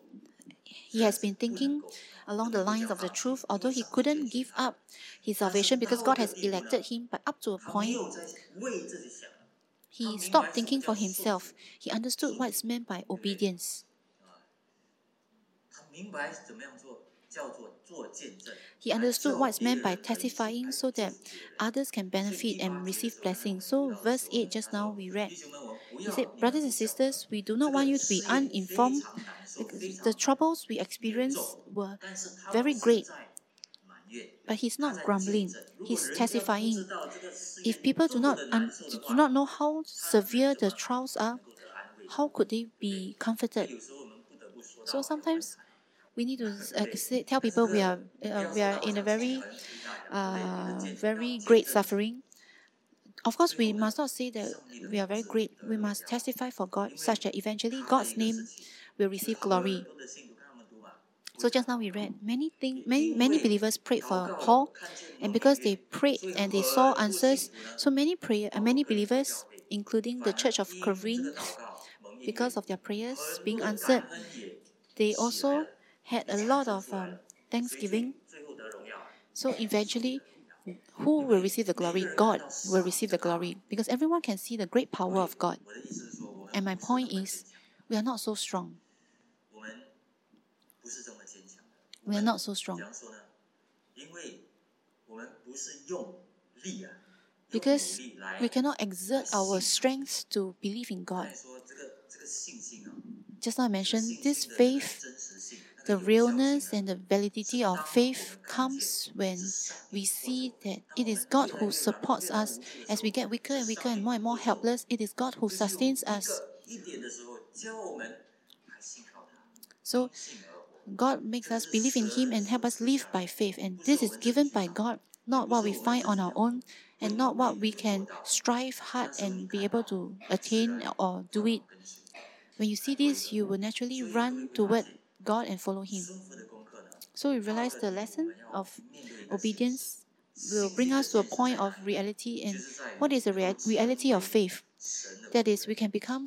he has been thinking along the lines of the truth, although he couldn't give up his salvation because God has elected him, but up to a 他没 point, 有在为自己想了， he stopped thinking for himself. He understood what is meant by obedience. 他明白怎么样做，叫做做见证。 He understood what is meant by testifying so that others can benefit and receive blessings. So verse 8 just now we read, 弟兄们，我不 he 要 said, brothers and sisters, we do not want you to be uninformed because the troubles we experienced were very great. But he's not grumbling, he's testifying. If people do not know how severe the trials are, how could they be comforted? So sometimes we need to tell people we are in a very great suffering. Of course, we must not say that we are very great. We must testify for God, such that eventually God's name will receive glory. 很多的信徒看他们读嘛， So just now we read many believers prayed for Paul, and because they prayed and they saw answers, so many believers, including the church of Corinth, because of their prayers being answered, they also had a lot of thanksgiving. 最后得荣耀。 So eventually, who will receive the glory? God will receive the glory, because everyone can see the great power of God. 我的意思是说，我们 And my point is, we are not so strong. 我们不是这么坚强的。 We are not so 怎 strong 样说呢？因为我们不是用力啊，用 because 努力来 we cannot exert our strength to believe in 刚 God. 才说这个信心啊， Just now I 这个 mentioned 信 this 心的 faith, 真实性， the 那个有效 realness 性 and the validity of faith comes when we see that it is God who supports us as we get weaker and weaker and more helpless. It is God who 就是有 sustains us. 一点的时候，教我们还信靠他， So 信而活。 God makes us believe in Him and help us live by faith. And this is given by God, not what we find on our own and not what we can strive hard and be able to attain or do it. When you see this, you will naturally run toward God and follow Him. 生父的功课呢， So we realize the lesson of obedience will bring us to a point of reality. And what is the reality of faith? 神的 That is, we can become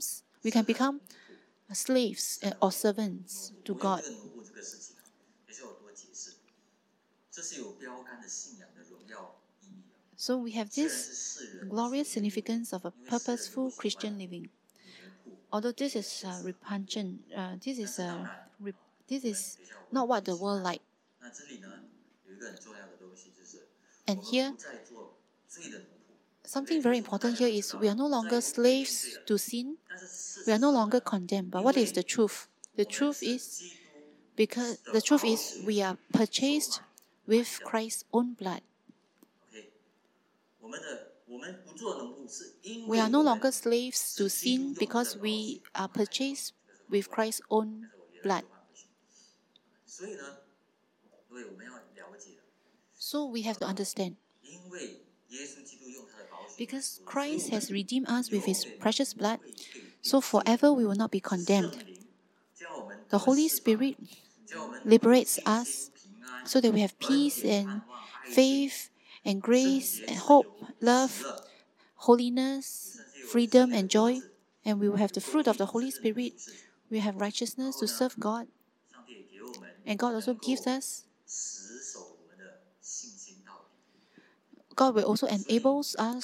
slaves or servants to 我用 God. 这个奴仆这个事情啊，也是有多解释。这是有标杆的信仰的荣耀意义的。 So we have 虽然 this 是世人 glorious significance of a purposeful Christian living. Although this is repugnant, this is not what the world like. 那这里呢，有一个很重要的东西，就是 And 我 here, 们不再做罪的奴仆。 something very important here is we are no longer slaves to sin. 但是事 We are 实 no 上 longer condemned. But what is the truth? The truth is 基督 we are purchased with Christ's own blood. OK， 我们不做奴仆，是因 We 为 are no 我们 longer slaves to sin because we are purchased with Christ's own blood. 所以呢，因为我们要了解， So we have to understand. 因为耶稣基督用他的宝血， Because Christ has redeemed us with His precious blood, so forever we will not be 圣 condemned. 灵叫我们 The Holy Spirit 叫我们 liberates us 平安 so that we have peace and faith and grace and hope, love, holiness, freedom and joy. And we will have the fruit of the Holy Spirit. We have righteousness to serve God. 上帝也给我们 And God also gives us, 死守我们的信心到底。 God will also enable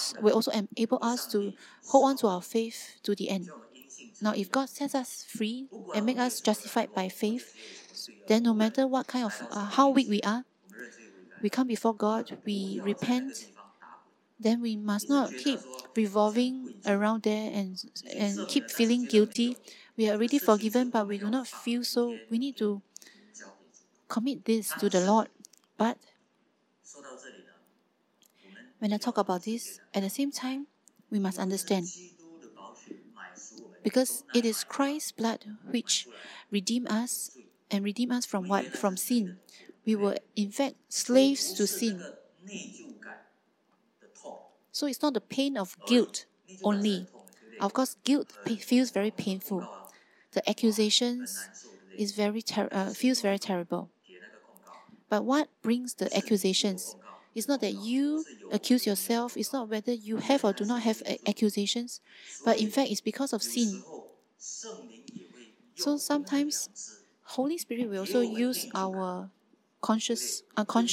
us to hold on to our faith to the end. 叫我们因信 Now, if God sets us free and make us justified by faith, then no matter what kind of how weak we are, 我们认罪悔改， we come before God, we 不要在那个 repent, 地方打滚。 then we must not keep revolving around there and keep feeling guilty. We are already forgiven, but we do not feel so. We need to 交给主。 commit this to the Lord. But 说到这里呢，我们 when I talk about this, at the same time, we must understand 基督的宝血买赎我们， because it is Christ's blood which redeem us and redeem us from what? From sin. We were in fact slaves to 不是 sin. 那个内疚感的痛， So it's not the pain of guilt 内疚感是 only. 很痛的，对不对？ Of course, guilt feels very painful. 控告啊 The 很 accusations 难受，对不对？ is feels very terrible. 给那个控告， But what brings the accusations? 控告 It's not that you accuse yourself. It's not whether you have or do not have accusations. But in fact, it's because of 有时 sin. 候圣灵也会 So 用我们的 sometimes 良知 Holy Spirit will also use our conscience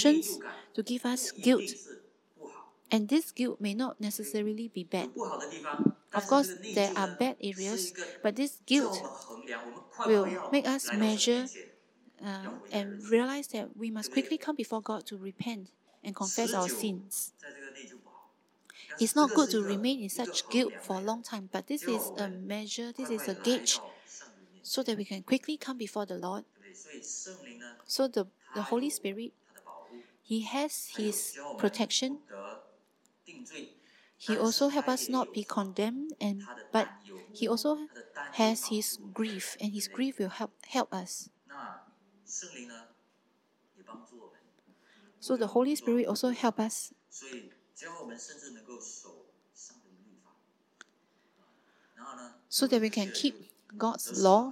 to give us guilt. 一定是不好， And this guilt may not necessarily be 有 bad. 不好的地方。但 Of 是 course, 这个内 there 疚 are 呢 bad 是 areas, 一个 but this 叫 guilt 我们衡量，我们快 will 要 make us 来到神 measure 面前 and realize that we must quickly come before God to repent and confess our 持久 sins. 在这个内疚不好。但是 It's not 这个 good 是 to 一个 remain in 一个 such 衡 guilt 量 for a long time, but this is a measure, this 快 is 快 a 地来 gauge 到上帝面前 so that we can quickly come before the Lord. 对不对？所以圣灵呢， So the 他 Holy 有 Spirit, 他的保护， He has 还有 His 教我们 protection. 不得定罪， He 但是 also help 他 us 也 not 有 be condemned, and 他的 but 担忧， He also 他的担忧 has 保 His 护 grief, and His 对不对 grief will help us. 那圣灵呢，也帮助我们， So the Holy Spirit also help us 所以教我们甚至能够守上帝的律法。然后呢， so that we can keep God's law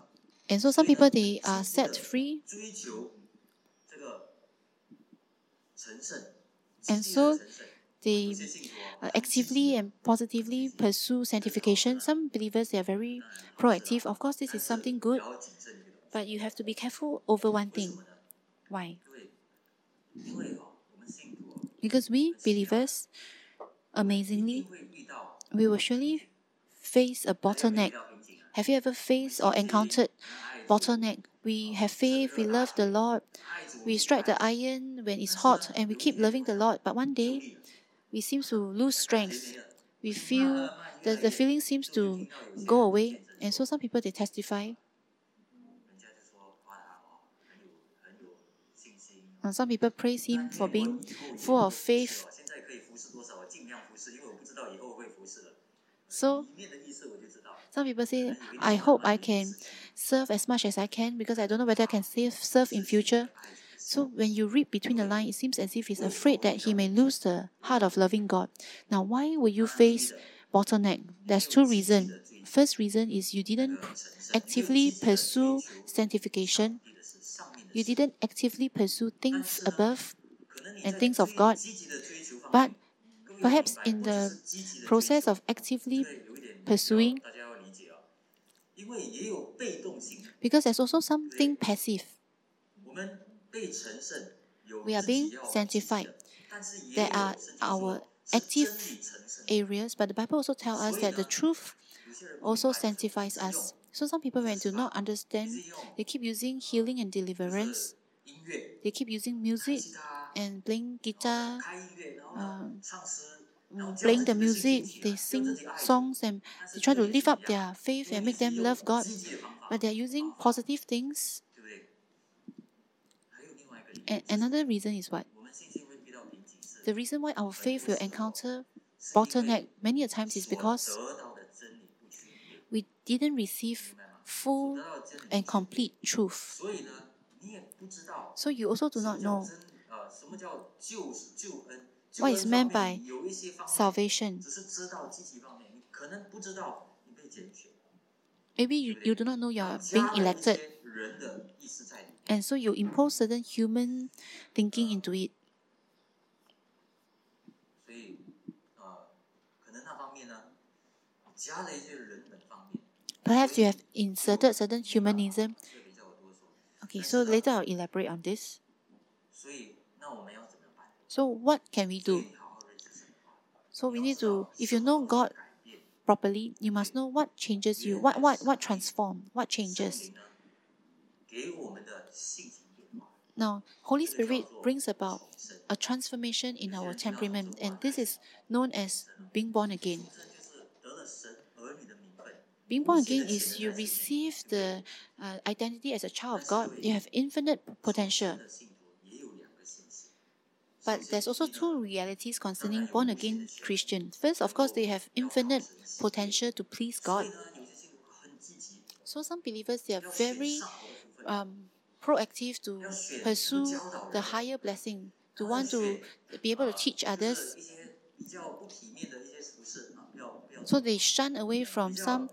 And so some people, they are set free. 追求这个成圣， And 积极 so 的成圣。 they 有些信徒 actively and positively pursue sanctification. Some believers, they are very proactive. Of course, this is something good, 要谨慎一个东西。 but you have to be careful over one 为什 thing. 么呢？ Why? 因为我们信徒 Because we believers, 一 amazingly, 定会遇到 we will surely face a bottleneck. 遇到瓶颈啊。 Have you ever faced or encountered bottleneck? We have faith, we love the Lord, we strike the iron when it's hot, and we keep loving the Lord. But one day, we seem to lose strength. We feel the feeling seems to go away. And so some people, they testify. 人家就说夸他很有信心。 And some people praise him for being full of faith. 现在可以服侍多少，我尽量服侍，因为我不知道以后会服侍的。 So 里面的意思我就知道。 some people say, I hope I can serve as much as I can because I don't know whether I can serve in future. So when you read between the lines, it seems as if he's afraid that he may lose the heart of loving God. Now, why will you face bottleneck? There's two reasons. First reason is you didn't actively pursue sanctification. You didn't actively pursue things above and things of God. But perhaps in the process of actively pursuing, 大家要理解啊，因为也有被动性。 because there's also something passive. 我们被成圣，有 We are 自己 being 要 sanctified. 但是也 There 有 are 圣经 our 说是 active 真理成圣。 areas, but the Bible also tells us that the truth 有些人 also 不明白 sanctifies 是 us. So some people, when they do not understand, 是用 they keep using healing and deliverance. 音乐、 They keep using music 吉他、 and playing guitar, 开音乐，然后呢唱诗，然后叫 playing 自 the 己的信 music. 心起 They 来，叫 sing 自己爱主。 songs and they try to lift up their faith and make them love God. 积极的方法， But they are using positive things. 对不对？还有另外一个原 And 因， another reason is what? 我们信心会遇到瓶颈，是 The reason why our faith will encounter bottleneck many a times is because 得到的真理不全面， we didn't receive 明白吗？ full 得到的真理 and complete truth. 所以呢，你也不知道 So you also do 什么 not 叫 know 真什么叫救恩。 what is 救恩 meant 方面 by 有一些方面 salvation. 只是知道积极方面，你可能不知道你被拣选， Maybe you do not know you are 加 being 了一 elected, 些人的意思在里面。 and so you impose certain human thinking into it. 所以可能那方面呢，加了一些人本方面， Perhaps you have inserted certain humanism. 这个比较多说。 Okay, so later I'll elaborate on this. 所以那我们要怎么办？ So what can we 所以 do? 你好好认识神的话， So we 你要 need 知道 to, if you know 什么 God 改变 properly, you must know what changes you, what transform, what 圣 changes. 灵呢给我们的性情变化。 Now, Holy Spirit brings about a transformation in our temperament, and this is known as being born again. 这就是得了神儿女的名分。 Being born again is you receive the identity as a child of God. You have infinite potential. 真的信徒也有两个信息， But there's also two realities concerning born again Christians. First, of course, they have infinite potential to please 所 God. 以呢，有些信徒很积极， So some believers, they are 要选 very 上好的福分， proactive to pursue the higher blessing, to want to be able to teach 就 others. 是一些比较不体面的一些服饰啊，不要 So they shun away from some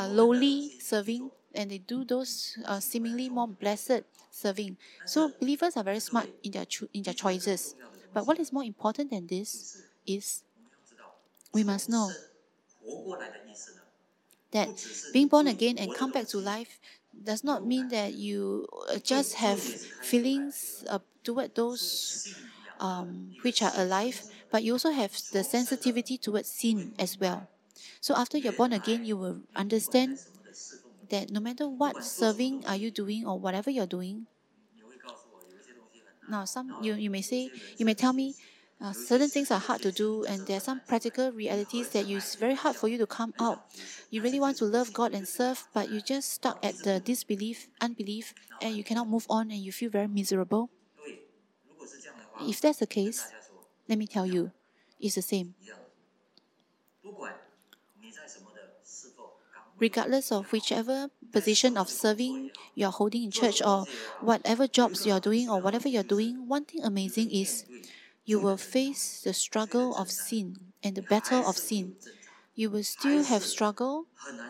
lowly serving, and they do those seemingly more blessed serving. So believers are very smart in their choices. But what is more important than this is 我们要知道， we must know 活过来的意思呢， that being born again and come back to life does not mean that you just have feelings toward those 信一样， which are alive, but you also have the sensitivity towards sin as well. So after you're born again, you will understand 什么的侍奉， that no matter what serving are you doing or whatever you're doing. 你会告诉我有一些东西很难， Now, you may tell me certain things are hard to do, and there are some practical realities that it's very hard for you to come out. You really want to love God and serve, but you just stuck at the disbelief, unbelief, and you cannot move on, and you feel very miserable. 对，如果是这样的话， If that's the 跟 case, 大家说 let me tell you, it's the same. 一样，不管你在什么的侍奉岗位， Regardless of whichever position of serving you're holding in church or whatever jobs you're doing or whatever you're doing, one thing amazing is you will face the struggle of sin and the battle of sin. You will still have struggle, 很难胜过，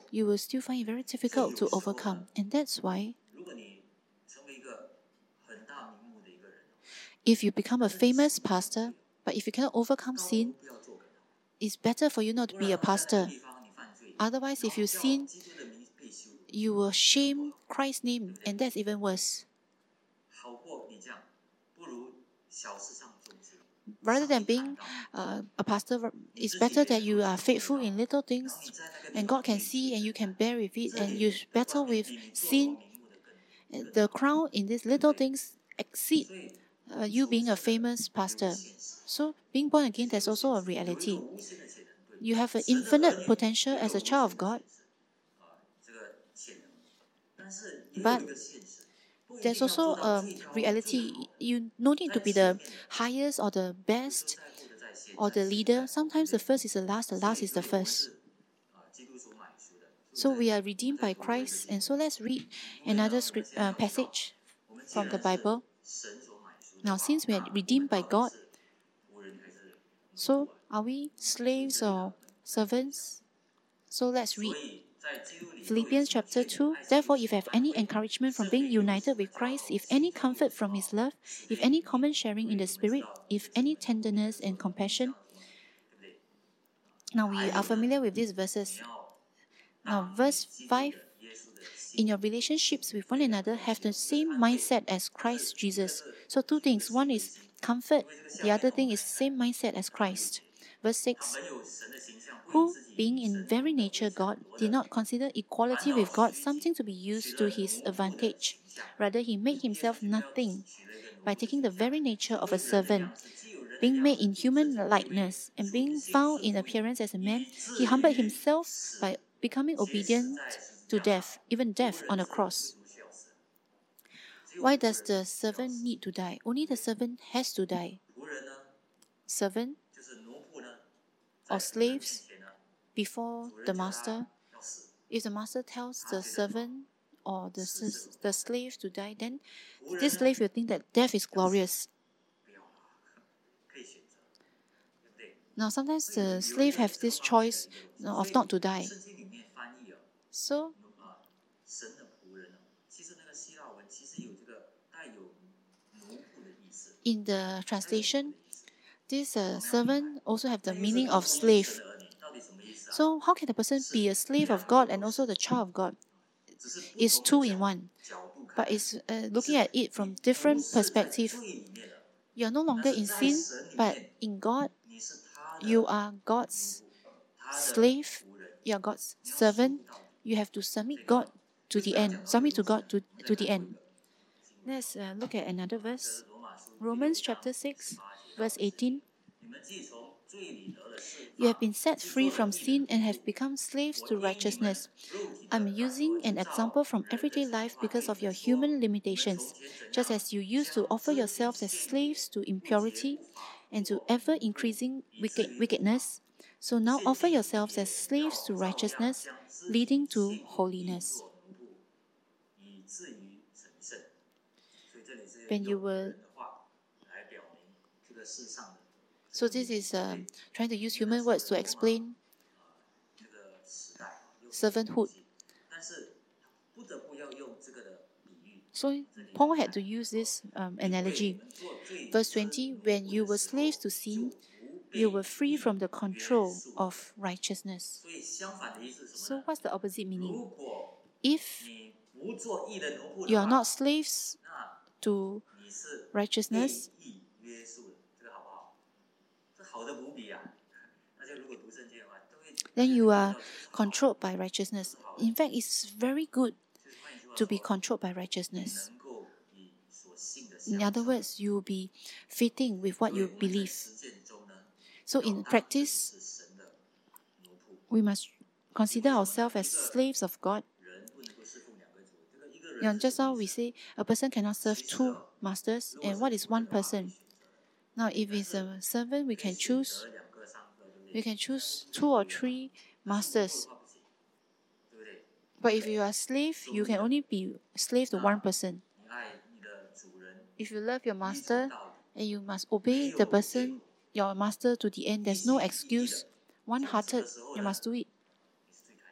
you will still find it very difficult to overcome. And that's why 如果你成为一个很大名目的一个人， if you become a famous pastor, but if you cannot overcome 高 sin, 不要做给他， it's better for you not to 不 be 然 a 你在那个 pastor. 地方你犯罪， Otherwise, if you 叫 sin, 基督的名被羞辱， you will shame Christ's name, and that's even worse. 好过你这样，不如小事上忠心。 Rather than being a pastor, it's better that you are faithful in little 然后 things, 你在那个地 and 方 God can 被 see 接 and you 着 can bear with it, 这 and 里 you 的 battle 冠冕 with 比你做 sin. 名目的更 The crown in these little things exceed 所以 you being a famous 有一个 pastor. 现实， So being born again, 有 there's 一个 also a 现实，有一个 reality. 无限的潜能，对 You have an 神的儿 infinite 女 potential 有一 as 个 a 无 child 限 of 的 God. 现实这个潜能，但是也 But 有一个现实，不一 There's 定要 also 做到 a 最高最好 reality. You no need to be the highest or the 最 best 在乎的在现 or 在 the 现 leader. 在 Sometimes the first is the last, the 所 last 以 is the 所以我们 first. 是基督所买赎的， So 所以 we 我 are 们 redeemed 再 by 读多一个 Christ. 经 And so 文， let's read 因为呢， another 我们现在知道 passage 我们既 from the 然是 Bible. 神所买赎的 Now, 话， since we are 那我们 redeemed by 到底 God, 是仆人还是奴仆 so 啊？ are we slaves or servants? So let's 所 read 以在基督里头有 Philippians 什么 chapter 建立 2. 爱是有 Therefore, 什 if 么 you have 安 any 慰， encouragement from 圣 being 灵有什 united 么 with 教 Christ, 导， if 信 any 教有 comfort 什 from 么 his love, 慈 if 悲 any 里 common 面， sharing 所 in 以 the 我们知 Spirit, 道 if 这是我 any 们所 tenderness 说 and 的 compassion. 像什么，对不对？ Now, we 还 are 有 familiar 呢， with these 你 verses. 要 Now, 当 verse 基督 5. 的耶稣的 In 信 your relationships with one 所以两个 another, 东 have 西 the 哦，一个是 same 安慰， mindset as 但 Christ 是一个 Jesus. 是 So, two 一个 things. 是 One 灰 is 心， comfort, 因为这个 the 下面 other 哦 thing is same mindset as 还有六 Christ. 节， Verse 他 6. 们有神的形象，为 Who, 自己 being 与 in 神 very 同等 nature 为抢 God, 夺 did 的， not consider 反 equality 倒 with God 虚己， something to be 取 used 了 to his 奴仆的 advantage. 形象。 Rather, he 耶 made 稣基 himself 督要 nothing 取了一个奴 by 仆的 taking the 形象， very nature 成 of 为 a 人的 servant. 样式，既有人的 Being 样 made 式， in 就 human 自己卑微， likeness and 属于 being 信 found 服 in 服 appearance as a man, 以至 he humbled 于 himself 死， by becoming 且死 obedient 在十字 to 架上。 death, even 仆 death 人 on a 是 cross. 唯独需要死，只有 Why 仆 does 人 the 需要 servant 死。 need to die? Only the servant has to die. 仆人呢， Servant 就是奴仆呢， or 在仆人面 slaves 前呢， before 主 the 人叫他 master. 要死， If the master tells the servant or the slave to die, then 仆 this 人呢 slave will think that death is glorious. 不要了，可以选择，对不对？ Now, sometimes 所以有 the 有 slave 有 has 这 this 个方面的 choice 一个东西， of 所 not 以 to die. 圣经里面翻译哦， So, 神的仆人哦，其实那个希腊文其实有这个带有奴仆的意思。 in the translation, this 我们要明 servant 白 also have the 那意思 meaning 就是 of 说神 slave. 的儿女到底什么意思啊？ So, how can a person be a slave of God and also the child of God? 只是不 It's 同 two 的 in one, 角度看 but it's 是 looking at it from 你 different 不是在 perspective. 罪里面的， You are no 但 longer 是 in 在 sin, 神里 but 面， in God, 你是他 you 的 are 奴 God's 仆，他的 slave. 仆人， You are God's 你要顺 servant. 服到底。 You have to 这 submit 个 God to 为什 the 么要 end. 讲到这 Submit 个 to 东 God 西 to 呢？ the 再 the 看过 end. 一个经文 Let's look at another 这 verse. 罗马书第 Romans 6章 chapter 6, 18节 verse 18. 你们既从罪里得了释 You have 放， been set 就 free 做了 from 义 sin 的 and 奴 have 仆。 become slaves 我 to 因你们 righteousness. 肉体 I'm 的软 using 弱， an 就 example 照 from 人的 everyday 情况 life 话对 because 你 of 们 your 说， human 你们 limitations. 从前怎 Just 样， as you used to 像 offer 遮蔽 yourselves as 罪孽， slaves to 不洁 impurity 不法， and to 做 ever 奴仆， increasing 以至于不法。 wickedness, so now 现 offer 今 yourselves 也 as slaves to 要照样 righteousness, 将自己 leading to 献给义 holiness. 做奴仆，以至于神圣。所以这里是 When you 用 were 人的话来表明这个世上的 So this is trying to use human words to explain 这个时代有 servanthood. 但是不得不要用这个的比喻。 So Paul had to use this analogy. Verse 20, when you were slaves to sin, you were free from the control of righteousness. 所以相反的意思是什 So 么呢？ what's the opposite meaning? 如果 If 你不做义的奴仆 you 的 are 话， not slaves 那 to 你是 righteousness, 被义约束的，这个好不好？这好的无比啊！大家如果读圣经的话，都会 then you 大 are 家知道这是好的 controlled by righteousness. In fact, it's very good 就是换句话 to be 说， controlled by 你 righteousness. 能够以所信的 In 相 other 称。 words, you will be fitting with what 所以 you 我们在 believe. 实践中呢， So 要 in 当自己 practice, 是神的奴仆。 we must consider ourselves as slaves of God. 人不能够侍奉两个主，这个一个 You 人 know, 是 just 什么 now 意 we 思？ say a person cannot serve 其实 two 哦， masters, 如果 and 是 what is 仆人 one 的话，可以 person? 选择 Now, if it's a servant, we 可以 can 选 choose. 择两个、三个，对不 You 对？ can choose 2 or 3 但是奴仆 masters. 的话不行，对不对？ But if you are a slave, you can only be slave to one person. 你爱你的主人， If you love your 依从 master 到底， and you must obey the person, your master to the end, there's no excuse. 这样子 One-hearted, 的时候 you 呢， must do it. 你是最开心的。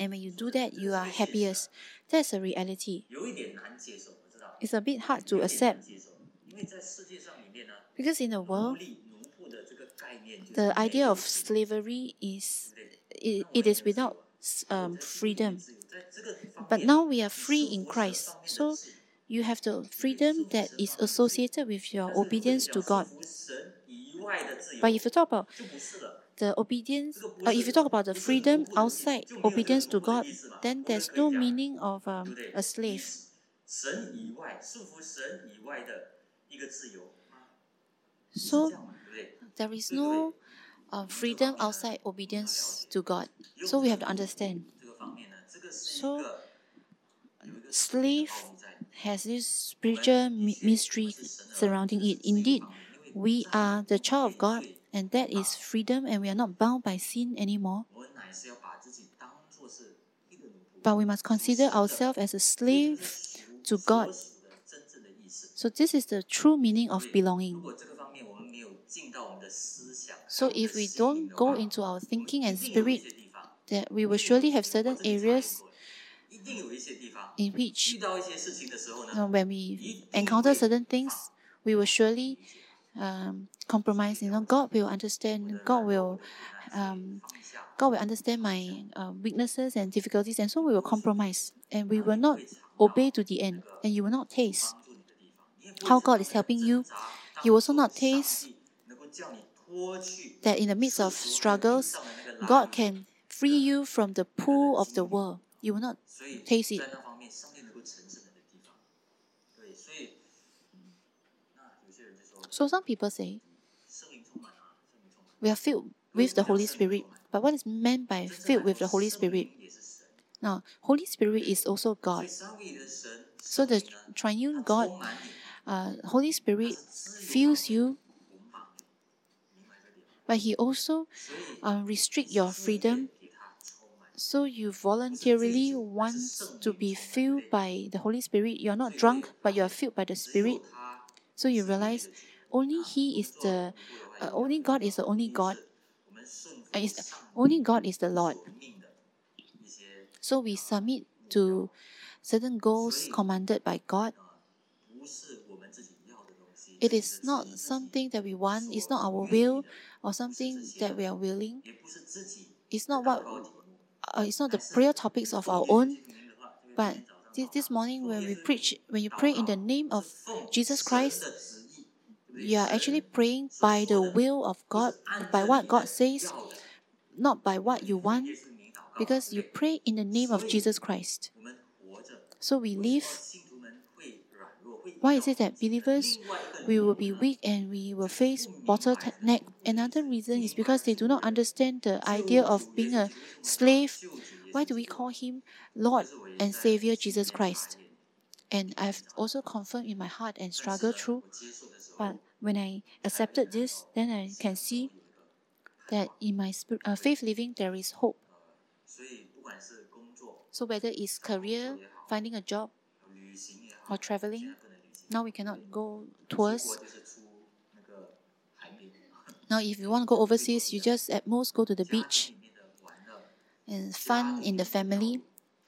And when you do that, you are happiest. That's a reality. 有一点难接受，我知道。 It's a bit hard to 有点难 accept 接受，因为在世界上里面呢， because in the 奴 world, 隶奴仆的这个概念就是 the 没 idea 有 of 自由， slavery is 对不对？ it is without 我在基督里 freedom. 自由，在这个方 But 面 now we are 是 free 受 in 服神 Christ. 方面的 So 自由。 you have the freedom that is associated with your obedience to God. 但是如果你讲受服神以外的自由， But if you talk about 就不是了。 the obedience, 这个不是 if you talk about the 不是 freedom 奴仆的意思， outside 就没有这个 obedience to 奴仆的 God, 意思嘛， then 或者 there's 可以 no 讲， meaning of 对不对？ a slave. 神以外束缚神以外的一个自由吗？是 So 这样嘛，对不对？ there is 对不对？ no freedom outside obedience to God. So we have to understand. 这个方面呢，这个是一 So 个有一个 slave 奥秘在里面。 has this spiritual mystery surrounding it. Indeed, we are the child of God, and that is freedom, and we are not bound by sin anymore. 我们乃是要把自己当作是一个奴仆， But we must consider ourselves as a slave to God. 所属的真正的意思。 So this is the true meaning of 如 belonging. 果这个方面我们没有进到我们的思想， So if we don't go into our thinking and 一定有一 spirit, 些地方， that we will surely have certain areas 一定有一些地方， in which 遇到一些事情的时候呢， when we encounter certain things, we will surely compromise. God will understand. God will understand my weaknesses and difficulties, and so we will compromise, and we will not obey to the end, and you will not taste 帮助你的地方，你也不会 how 知道 God is 那个 helping you. 挣扎 You also 当 not 中 taste 上帝能够叫你脱去 that in the midst of struggles, God can free you from the pull of the world. You will not 所以 taste it. 在那方面，上帝能够成圣人的地方，对，所以那有些人就说 So some people say 圣灵充满啊，圣灵充满， we are filled with the Holy Spirit. But what is meant by 真正 filled 来 with the 说 Holy 圣 Spirit? 灵也是神， Now, Holy Spirit is also 所 God. 以三位一的神， So 圣 the 灵呢， triune 它 God, 充满你， Holy Spirit fills you, 捆绑你，明白这点吗？ but He also 所以 restrict your freedom. 给他充满。 So you voluntarily want to be filled by the Holy Spirit. You are not drunk, but you are filled by the 只有 Spirit. 他 So you realize only He is the, only God is the only God. 我们顺服 Is 上帝 only God is the Lord. 所命的一些 So we submit to certain goals commanded by God. 不是我们自己要的东西， It is not something that we want. It's not our will or something that we are willing. 也不是自己 It's not 的 what. 祷告题目 It's not the prayer topics of our own. But this morning, when we preach, when you pray in the name of Jesus Christ, you are actually praying by the will of God, by what God says, not by what you want, because you pray in the name of Jesus Christ. 我们活着， So we live. 信徒们会软弱，会 Why is it that believers, 另外一个 we will be weak and we will face bottleneck? Another reason is because they do not understand the idea of being a slave. Why do we call him Lord and Savior Jesus Christ? And I've also confirmed in my heart and struggled through. 我接受的时候， But when I accepted this, then I can see that in my faith living there is hope. 所以不管是工作、 So whether it's career, finding a job, 旅行也好， or traveling, 现在不能旅行， now we cannot go 出 tours. 国就是出那个海边， Now if you want to go overseas, you just at most go to the 家庭 beach 里面的玩乐， and fun in the family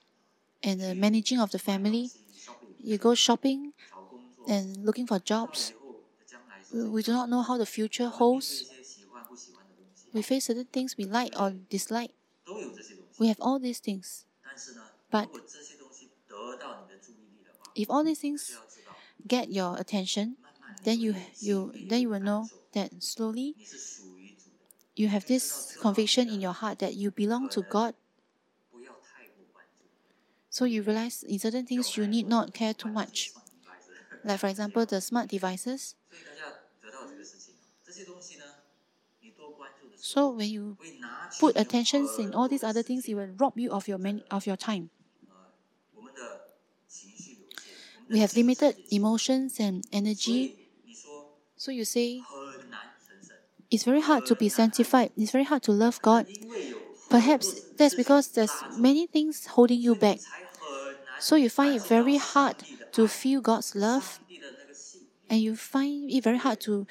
and the managing of the family. 是 shopping You go shopping 找工作， and looking for 到了 jobs. 以后的将来是 We do not know how the future 面对 holds. 一些喜欢不喜欢的东西， We face certain things we like or dislike. 都有这些东西。 We have all these things. 但是呢， But 如果这些东西得到你的注意力的话， if all these 就 things 要知道， get your attention, 慢慢地 then 你 you 会心里 then you 有 will 感 know 受 that slowly 你是属于主的， you have this conviction in your heart that you belong to God. 不要太过关注。 So you realize in certain things you need not care too much. Like for example, the smart devices. 所以大家得到这个事情，这些东西呢，你多关注的时 So 候， when you 会拿去 put 你 attentions in all these 很 other 多的 things, 时 it 间 will rob you of your time. 我们的情绪有限，我们 We 的 have 精神 limited 有限 emotions and 所 energy. 以你说 So you say 很难成神， it's very hard to be sanctified. It's very hard to love God. 因为有 Perhaps that's because there's many things holding you back. 才很难 So you find it very hard 感受到上帝的 to 爱 feel God's love, 上帝的那个心 and you find it very hard to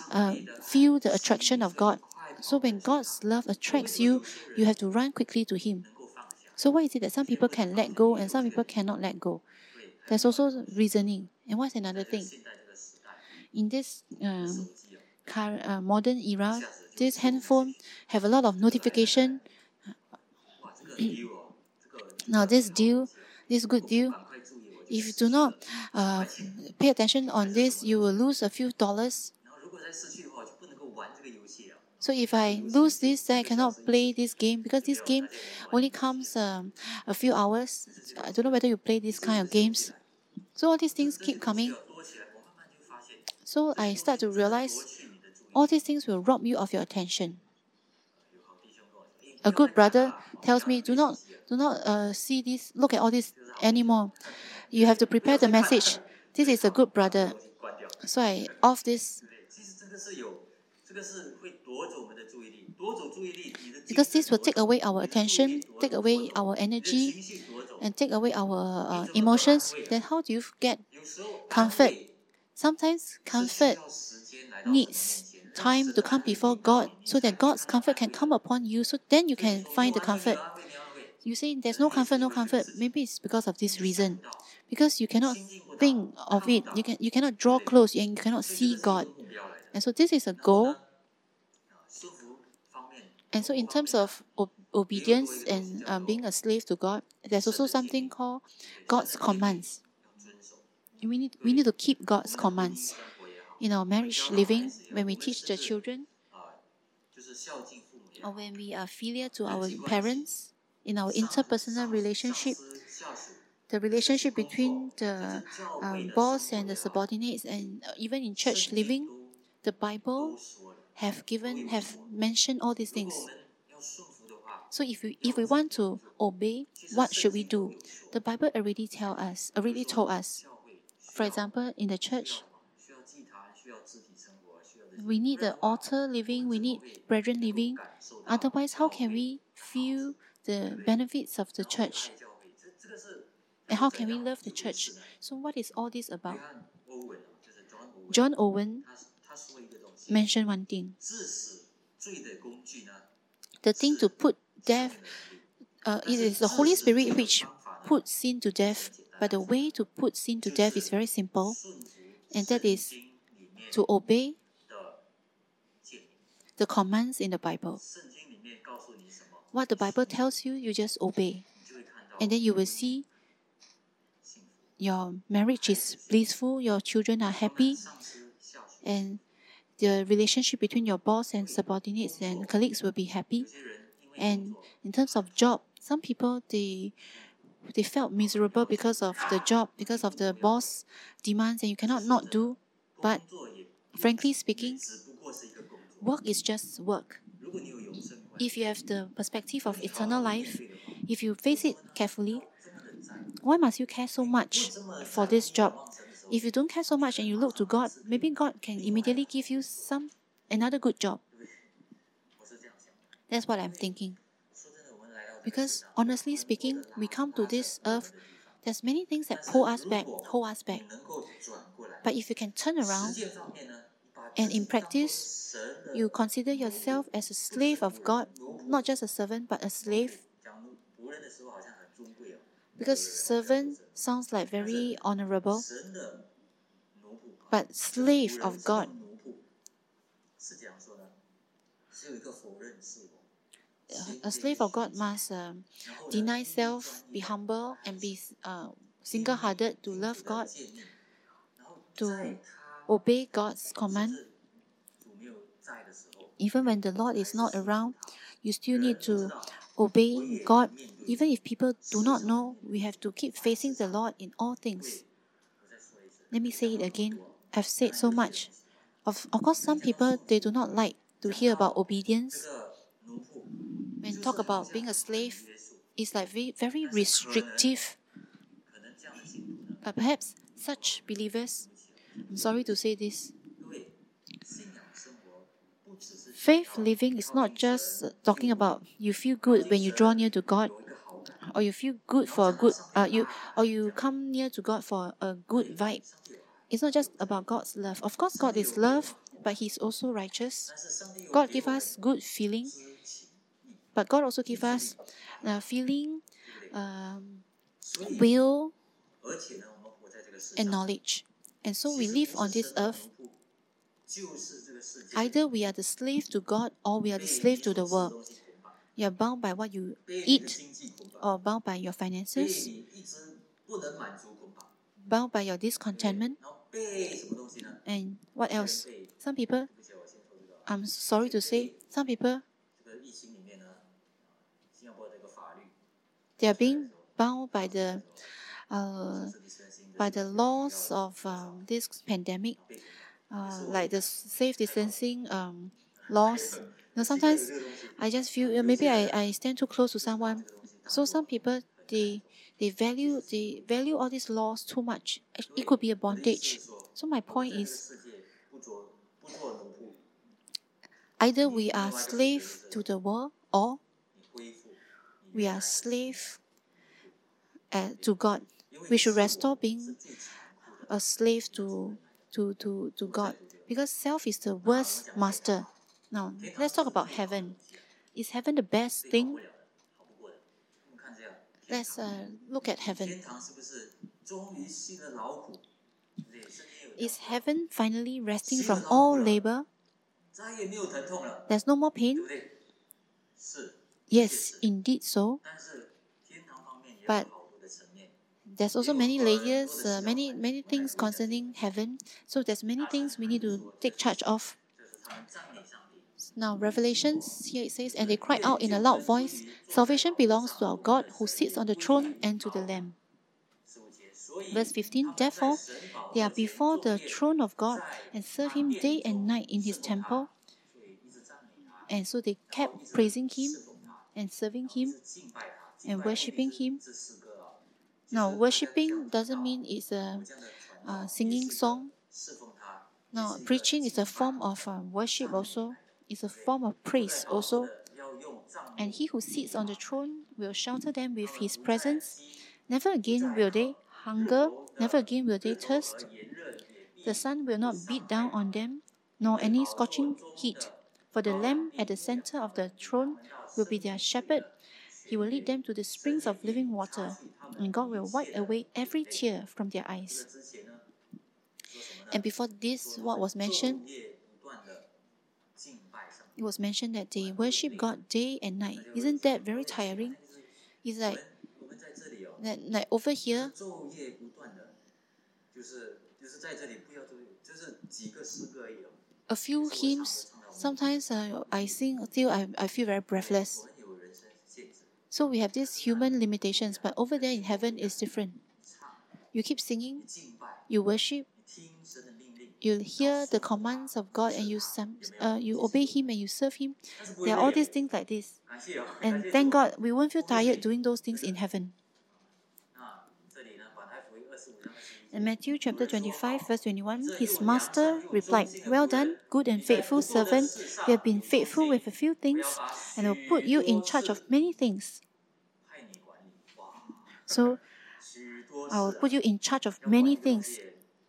feel the attraction of God. So when God's love attracts you, you have to run quickly to Him. 能够放下， So why is it that some people can let go and some people cannot let go? There's also reasoning. And what's another thing? In this modern era, this handphone have a lot of notification. Now this deal, this good deal, if you do not pay attention on this, you will lose a few dollars. So if I lose this, then I cannot play this game because this game only comes a few hours. I don't know whether you play this kind of games. So all these things keep coming. So I start to realize all these things will rob you of your attention. A good brother tells me, do not see this, look at all this anymore. You have to prepare the message. This is a good brother. So I off this. Because this will take away our attention, take away our energy, and take away our emotions. Then how do you get comfort? Sometimes comfort needs time to come before God so that God's comfort can come upon you, so then you can find the comfort. You say there's no comfort, no comfort. Maybe it's because of this reason. Because you cannot think of it. You cannot draw close and you cannot see God. And so this is a goal. And so in terms of obedience and being a slave to God, there's also something called God's commands. We need to keep God's commands. In our marriage living, when we teach the children, or when we are filial to our parents, in our interpersonal relationship, the relationship between the boss and the subordinates, and even in church living, the Bible have mentioned all these things. So if we want to obey, what should we do? The Bible already told us. For example, in the church, we need the altar living, we need brethren living. Otherwise, how can we feel the benefits of the church? And how can we love the church? So what is all this about? John Owen mentioned one thing. The thing to put death, it is the Holy Spirit which puts sin to death. But the way to put sin to death is very simple, and that is to obey the commands in the Bible. What the Bible tells you, you just obey. And then you will see your marriage is blissful, your children are happy, and the relationship between your boss and subordinates and colleagues will be happy. And in terms of job, some people, they felt miserable because of the job, because of the boss demands, and you cannot not do. But frankly speaking, work is just work. If you have the perspective of eternal life, if you face it carefully, why must you care so much for this job? If you don't care so much and you look to God, maybe God can immediately give you another good job. That's what I'm thinking. Because honestly speaking, we come to this earth, there's many things that hold us back. But if you can turn around and in practice, you consider yourself as a slave of God, not just a servant, but a slave. Because servant sounds like very honorable, but slave of God. A slave of God must deny self, be humble, and be single-hearted to love God, to obey God's command. Even when the Lord is not around, you still need to obey God. Even if people do not know, we have to keep facing the Lord in all things. Let me say it again. I've said so much. Of course, some people, they do not like to hear about obedience. When talk about being a slave, it's like very restrictive. But perhaps such believers, I'm sorry to say this, faith living is not just talking about you feel good when you draw near to God, or you feel good for a good you come near to God for a good vibe. It's not just about God's love. Of course, God is love, but He's also righteous. God gives us good feeling, but God also gives us feeling will 而且呢，我们活在这个世 and 上， knowledge. And so 其 we 实 live 不 on 是 this 神的 earth. 奴仆，就是这个世界 Either we are the slave to God or we are the 被 slave 你 to 所 the 吃的 world. 东西捆绑， You are bound by what you 被你的 eat 经济捆绑， or bound by your 被 finances, 你一直不能满足捆绑， bound by your 对 discontentment, 然后被什么东西呢？ and what 有人 else? 被 Some people, 对不起，我先说这个啊， I'm sorry to say, some people, 这个疫情里面呢，新加坡这个法律 they are 出来的 being 时候， bound by the social uh, distancing 这 by 些 the 东西 laws 要 of this pandemic, 被捆绑， like the safe distancing laws. Now sometimes I just feel maybe I stand too close to someone. So some people they value all these laws too much. It could be a 我的意思 bondage. 是说， So my 我们 point 在这个 is 世界不做奴仆， either we are slave to the world or 你恢复你 we 原 are 来的 slave to God. 因为 We should 自我 restore 是 being 最残酷的。 a slave to God because self is the worst master. Now let's talk about heaven. Is heaven the best 最好不 thing? 了的，好不过的。我们看这样， Let's look at heaven. 天堂是不是终于息了劳苦？对不对？圣经有 Is 讲， heaven finally resting from all labor? 再也没有疼痛了， There's no more 对 pain? 不对？是， Yes, indeed so. 但是天堂方面也有 But 好多的层面。 there's also many layers, many things concerning heaven. So there's many things we need to take charge of. 这是他们赞美上帝。 Now, Revelations, here it says, and they cried out in a loud voice, salvation belongs to our God who sits on the throne and to the Lamb. 15节，所以 Verse 15, 他们在 therefore, 神宝 they are 座前 before 昼 the 夜 throne of God 在 and serve 他 him 殿 day 中 and night in his 侍奉他 temple. 所以一直赞美他， And so they 然后 kept 一直 praising him 侍奉他， and serving 然后一 him. 直敬拜他， and 敬拜 worshipping 不一定 him. 是诗歌啊， Now, 就是 worshipping 大家这 doesn't 样 mean it's 有 a 这样的传道， singing 也是一个 song. 侍奉他， Now, 也是一个 preaching is a 敬拜 form of worship also. It's a form of praise 在宝 also. 座的要用帐 And 幕 he who sits on the throne will shelter them with 他们 his 不再 presence. 饥 Never again will they hunger, never again will they 日头 thirst. 和炎热也必 The sun will not beat down on them, nor any scorching heat. For the Lamb at the center of the throne will be their shepherd. He will lead them to the springs of living water, and God will wipe away every tear from their 这个 eyes. 之前呢，说什么呢？ And before this, 说 what was 昼 mentioned? 夜不断地敬拜上帝 It was mentioned that they worship God day and night. Isn't that very tiring? It's 我 like 们我们在这里哦， like over here, 昼夜不断的，就是在这里不要就是几个诗歌而已哦。 a few hymns. Sometimes I sing until I feel very breathless. 我们有人生限制， So we have these human limitations, but over there in heaven is different. 唱 You keep singing, 你敬拜， you worship, 你听神的命令， you hear the commands of God, and you obey Him and you serve Him. 但是不会 There are all 累 these things like this. 感谢哦，感 And 谢 thank 主。 God we won't feel tired doing those things in heaven. 那这里呢，马太福音25章21 In Matthew chapter 25, verse 21, 这 his 又良善 master 又忠 replied, 心的 Well 仆人 done, good and 你在 faithful 不多的 servant. 事 You 上 have been 有忠 faithful 心 with a few 我 things, 要把 and will put you 许 in 多 charge 事 of many things. 派你管理。哇， So 许多 I will 事 put 啊， you in charge of 要管 many 理东 things. 西。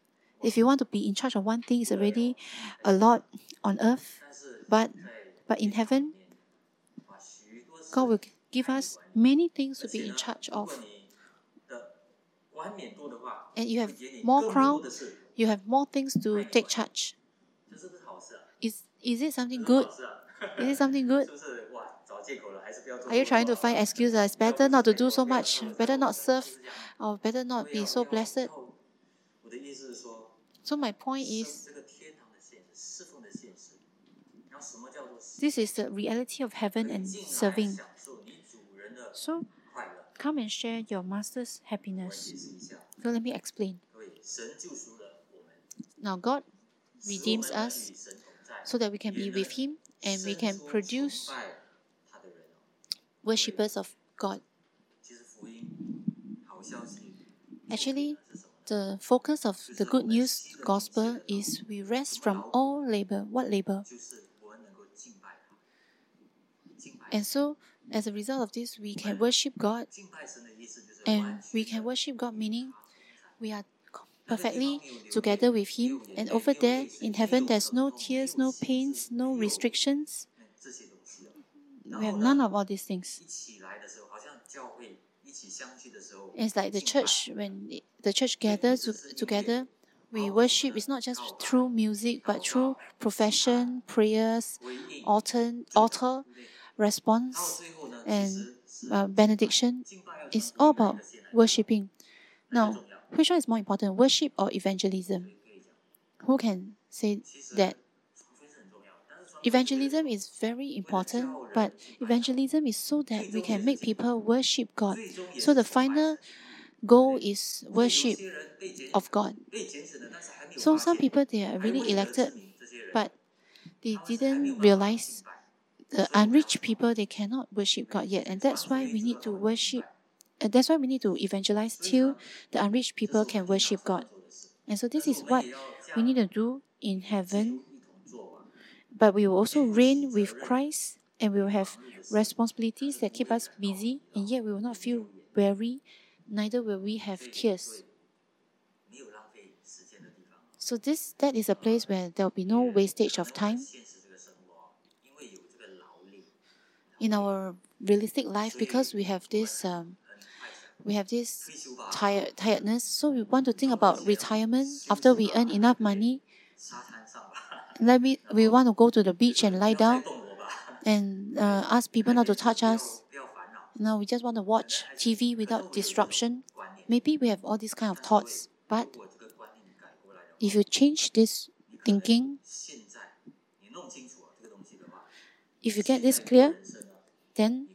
If you want to be in charge of one thing, it's already a lot on earth. 但是 But 在 in 天堂 heaven, 里面把许多事 God will give us many things to 而 be 且 in 呢 charge 如果 of. 你的冠冕多的话， And you 会 have 给你 more 更多 crown, 的事， you have more things to take charge. 这是不是好事啊？ Is it something 这是 good? 好事啊 Is it something good? 是不是哇？找借口了，还是不要做 Are you 这么 trying to 多 find 啊 excuses? It's better not to do so much, better not serve, or better not 所以 be 要 so 要 blessed. 要我的意思是说， So my point 生 is, 这个天堂的现实，侍奉的现实。然后什么叫做 this is the reality of heaven 可以 and 进来 serving. 享受你主人的 So 快乐？ come and share your master's 我来 happiness. 解释一下， So let me explain. 各位，神救赎了我们， Now God 使我 redeems 们能 us 与神同在， so that we can be 也 with 能 Him and we 生 can 出 produce 崇拜他的人哦。 worshippers of God. 其实福音好消息 Actually, 是什么呢？ the focus of the good news gospel is we rest from all labor. What labor? 就是我们能够敬拜他，敬拜 And so, as a result of this, we can worship God. 敬拜神的意思就是完 And 全 we can 的 worship God, meaning 他同在 we are perfectly together with Him. And over there in heaven, there's no tears, no pains, no restrictions. 这些东西哦。 We have none of all these things. 一起来的时候，好像教会一 It's like the church, when the church gathers together, we worship. It's not just through music, but through profession, prayers, altar response, and benediction. It's all about worshiping. Now, which one is more important, worship or evangelism? Who can say that? Evangelism is very important, but evangelism is so that we can make people worship God. So the final goal is worship of God. So some people, they are really elected, but they didn't realize the unreached people, they cannot worship God yet. And that's why we need to worship. That's why we need to evangelize till the unreached people can worship God. And so this is what we need to do in heaven. But we will also reign with Christ, and we will have responsibilities that keep us busy, and yet we will not feel weary, neither will we have tears. So that is a place where there will be no wastage of time. In our realistic life, because we have this tiredness, so we want to think about retirement after we earn enough money. We want to go to the beach and lie down and ask people not to touch us. Now we just want to watch TV without disruption. Maybe we have all these kind of thoughts, but if you change this thinking, if you get this clear, then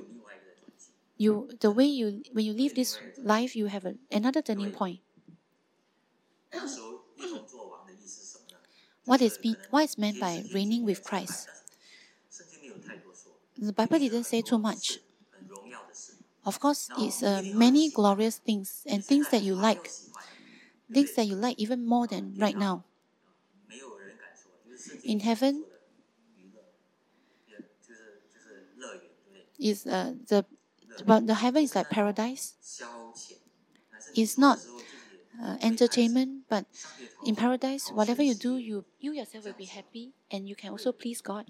when you live this life, you have another turning point. What is meant by reigning with Christ? The Bible didn't say too much. Of course, it's many glorious things and things that you like even more than right now. In heaven, the heaven is like paradise. It's not entertainment, but in paradise, whatever you do, you yourself will be happy, and you can also please God.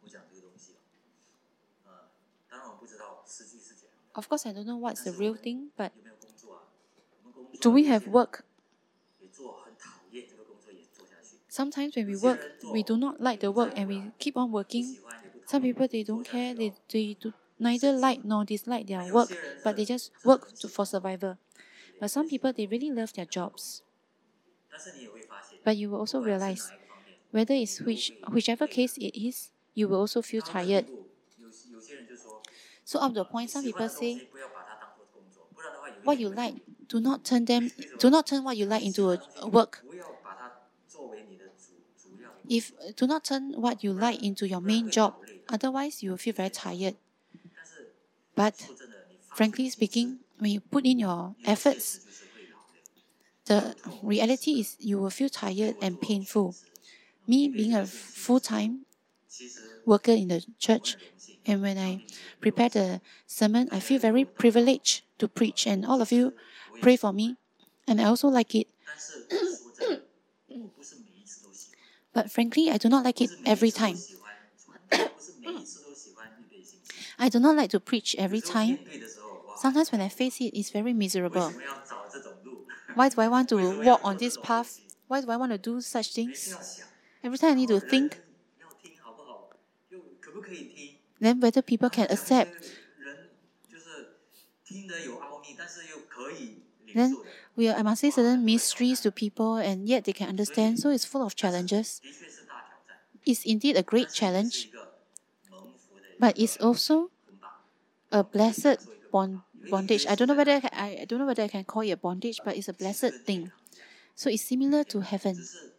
Of course, I don't know what's the real thing, but do we have work? Sometimes when we work, we do not like the work and we keep on working. Some people, they don't care. They do neither like nor dislike their work, but they just work for survival. But some people, they really love their jobs. But you will also realize, whether it's whichever case it is, you will also feel tired. So up to a point, some people say, what you like, do not turn what you like into a work. Do not turn what you like into your main job, otherwise you will feel very tired. But frankly speaking, when you put in your efforts, the reality is you will feel tired and painful. Me being a full-time worker in the church, and when I prepare the sermon, I feel very privileged to preach, and all of you pray for me, and I also like it. But frankly, I do not like it every time. I do not like to preach every time. Sometimes when I face it, it's very miserable. Why do I want to walk on this path? Why do I want to do such things? Every time I need to think. Then whether people can accept. Then I must say certain mysteries to people, and yet they can understand. So it's full of challenges. It's indeed a great challenge, but it's also a blessed bondage. I don't know whether I can call it a bondage, but it's a blessed thing. So it's similar to heaven.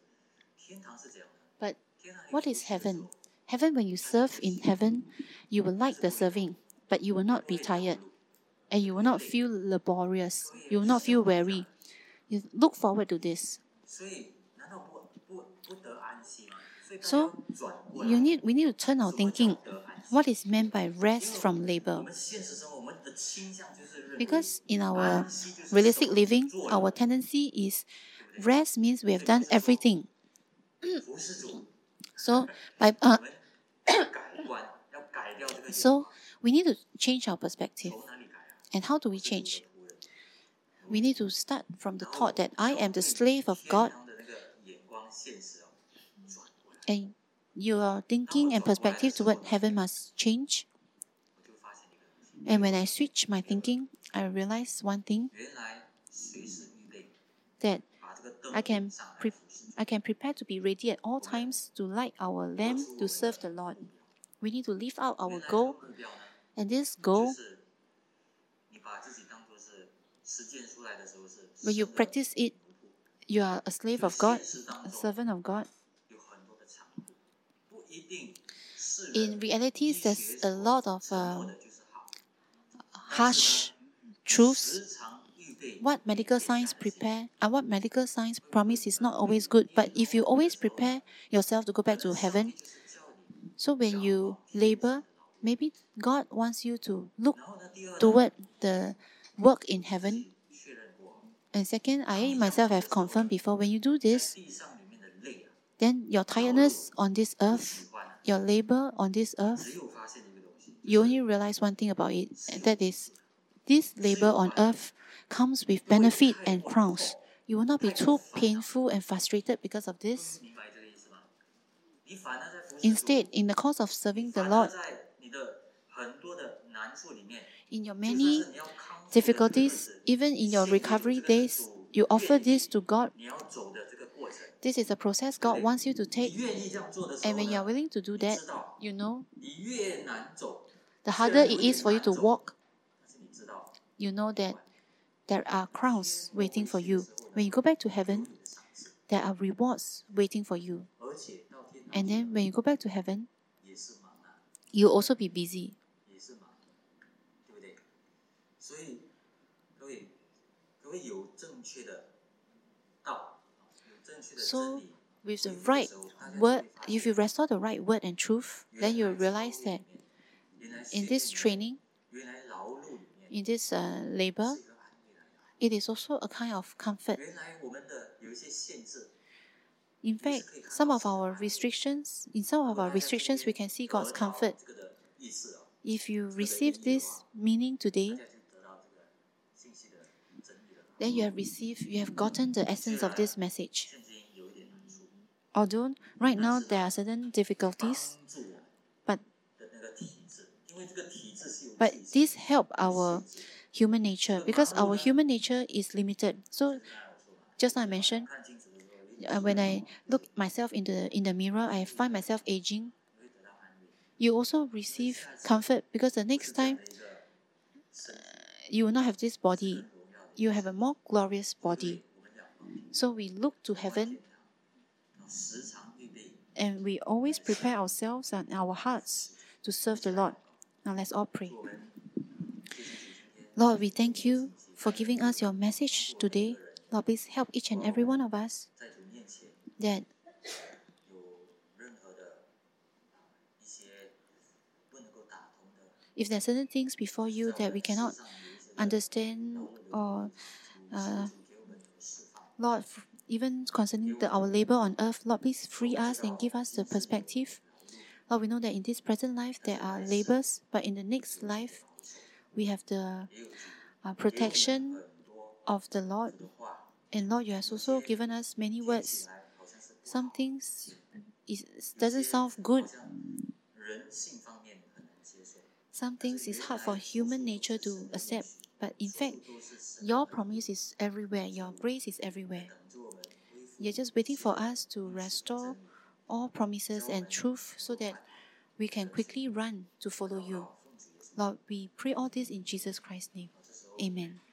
But what is heaven? Heaven, when you serve in heaven, you will like the serving, but you will not be tired, and you will not feel laborious. You will not feel weary. You look forward to this. So we need to turn our thinking. What is meant by rest from labor? Because in our realistic living, our tendency is rest means we have done everything. So so we need to change our perspective. And how do we change? We need to start from the thought that I am the slave of God, and your thinking and perspective toward heaven must change. And when I switch my thinking, I realize one thing, that I can prepare to be ready at all times to light our lamp to serve the Lord. We need to live out our goal, and this goal, when you practice it, you are a slave of God, a servant of God. In reality, there's a lot of harsh truths. What medical science promise is not always good. But if you always prepare yourself to go back to heaven, so when you labor, maybe God wants you to look toward the work in heaven. And second, I myself have confirmed before, when you do this, then your tiredness on this earth, your labor on this earth, you only realize one thing about it, and that is, this labor on earth comes with benefit and crowns. You will not be too painful and frustrated because of this. Instead, in the course of serving the Lord, in your many difficulties, even in your recovery days, you offer this to God. This is a process God wants you to take. And when you are willing to do that, you know, the harder it is for you to walk, you know that there are crowns waiting for you. When you go back to heaven, there are rewards waiting for you. And then when you go back to heaven, you'll also be busy. So, with the right word, if you restore the right word and truth, then you'll realize that in this training, in this labor, it is also a kind of comfort. In fact, in some of our restrictions, we can see God's comfort. If you receive this meaning today, then you have gotten the essence of this message. Although right now there are certain difficulties, but this help our human nature, because our human nature is limited. So, just now I mentioned, when I look myself in the mirror, I find myself aging. You also receive comfort, because the next time you will not have this body. You have a more glorious body. So we look to heaven, and we always prepare ourselves and our hearts to serve the Lord. Now let's all pray. Lord, we thank you for giving us your message today. Lord, please help each and every one of us that if there are certain things before you that we cannot understand, or Lord, even concerning our labor on earth, Lord, please free us and give us the perspective. Lord, we know that in this present life there are labors, but in the next life we have the protection of the Lord. And Lord, you have also given us many words. Some things doesn't sound good. Some things is hard for human nature to accept. But in fact, your promise is everywhere. Your grace is everywhere. You're just waiting for us to restore all promises and truth so that we can quickly run to follow you. Lord, we pray all this in Jesus Christ's name. Amen.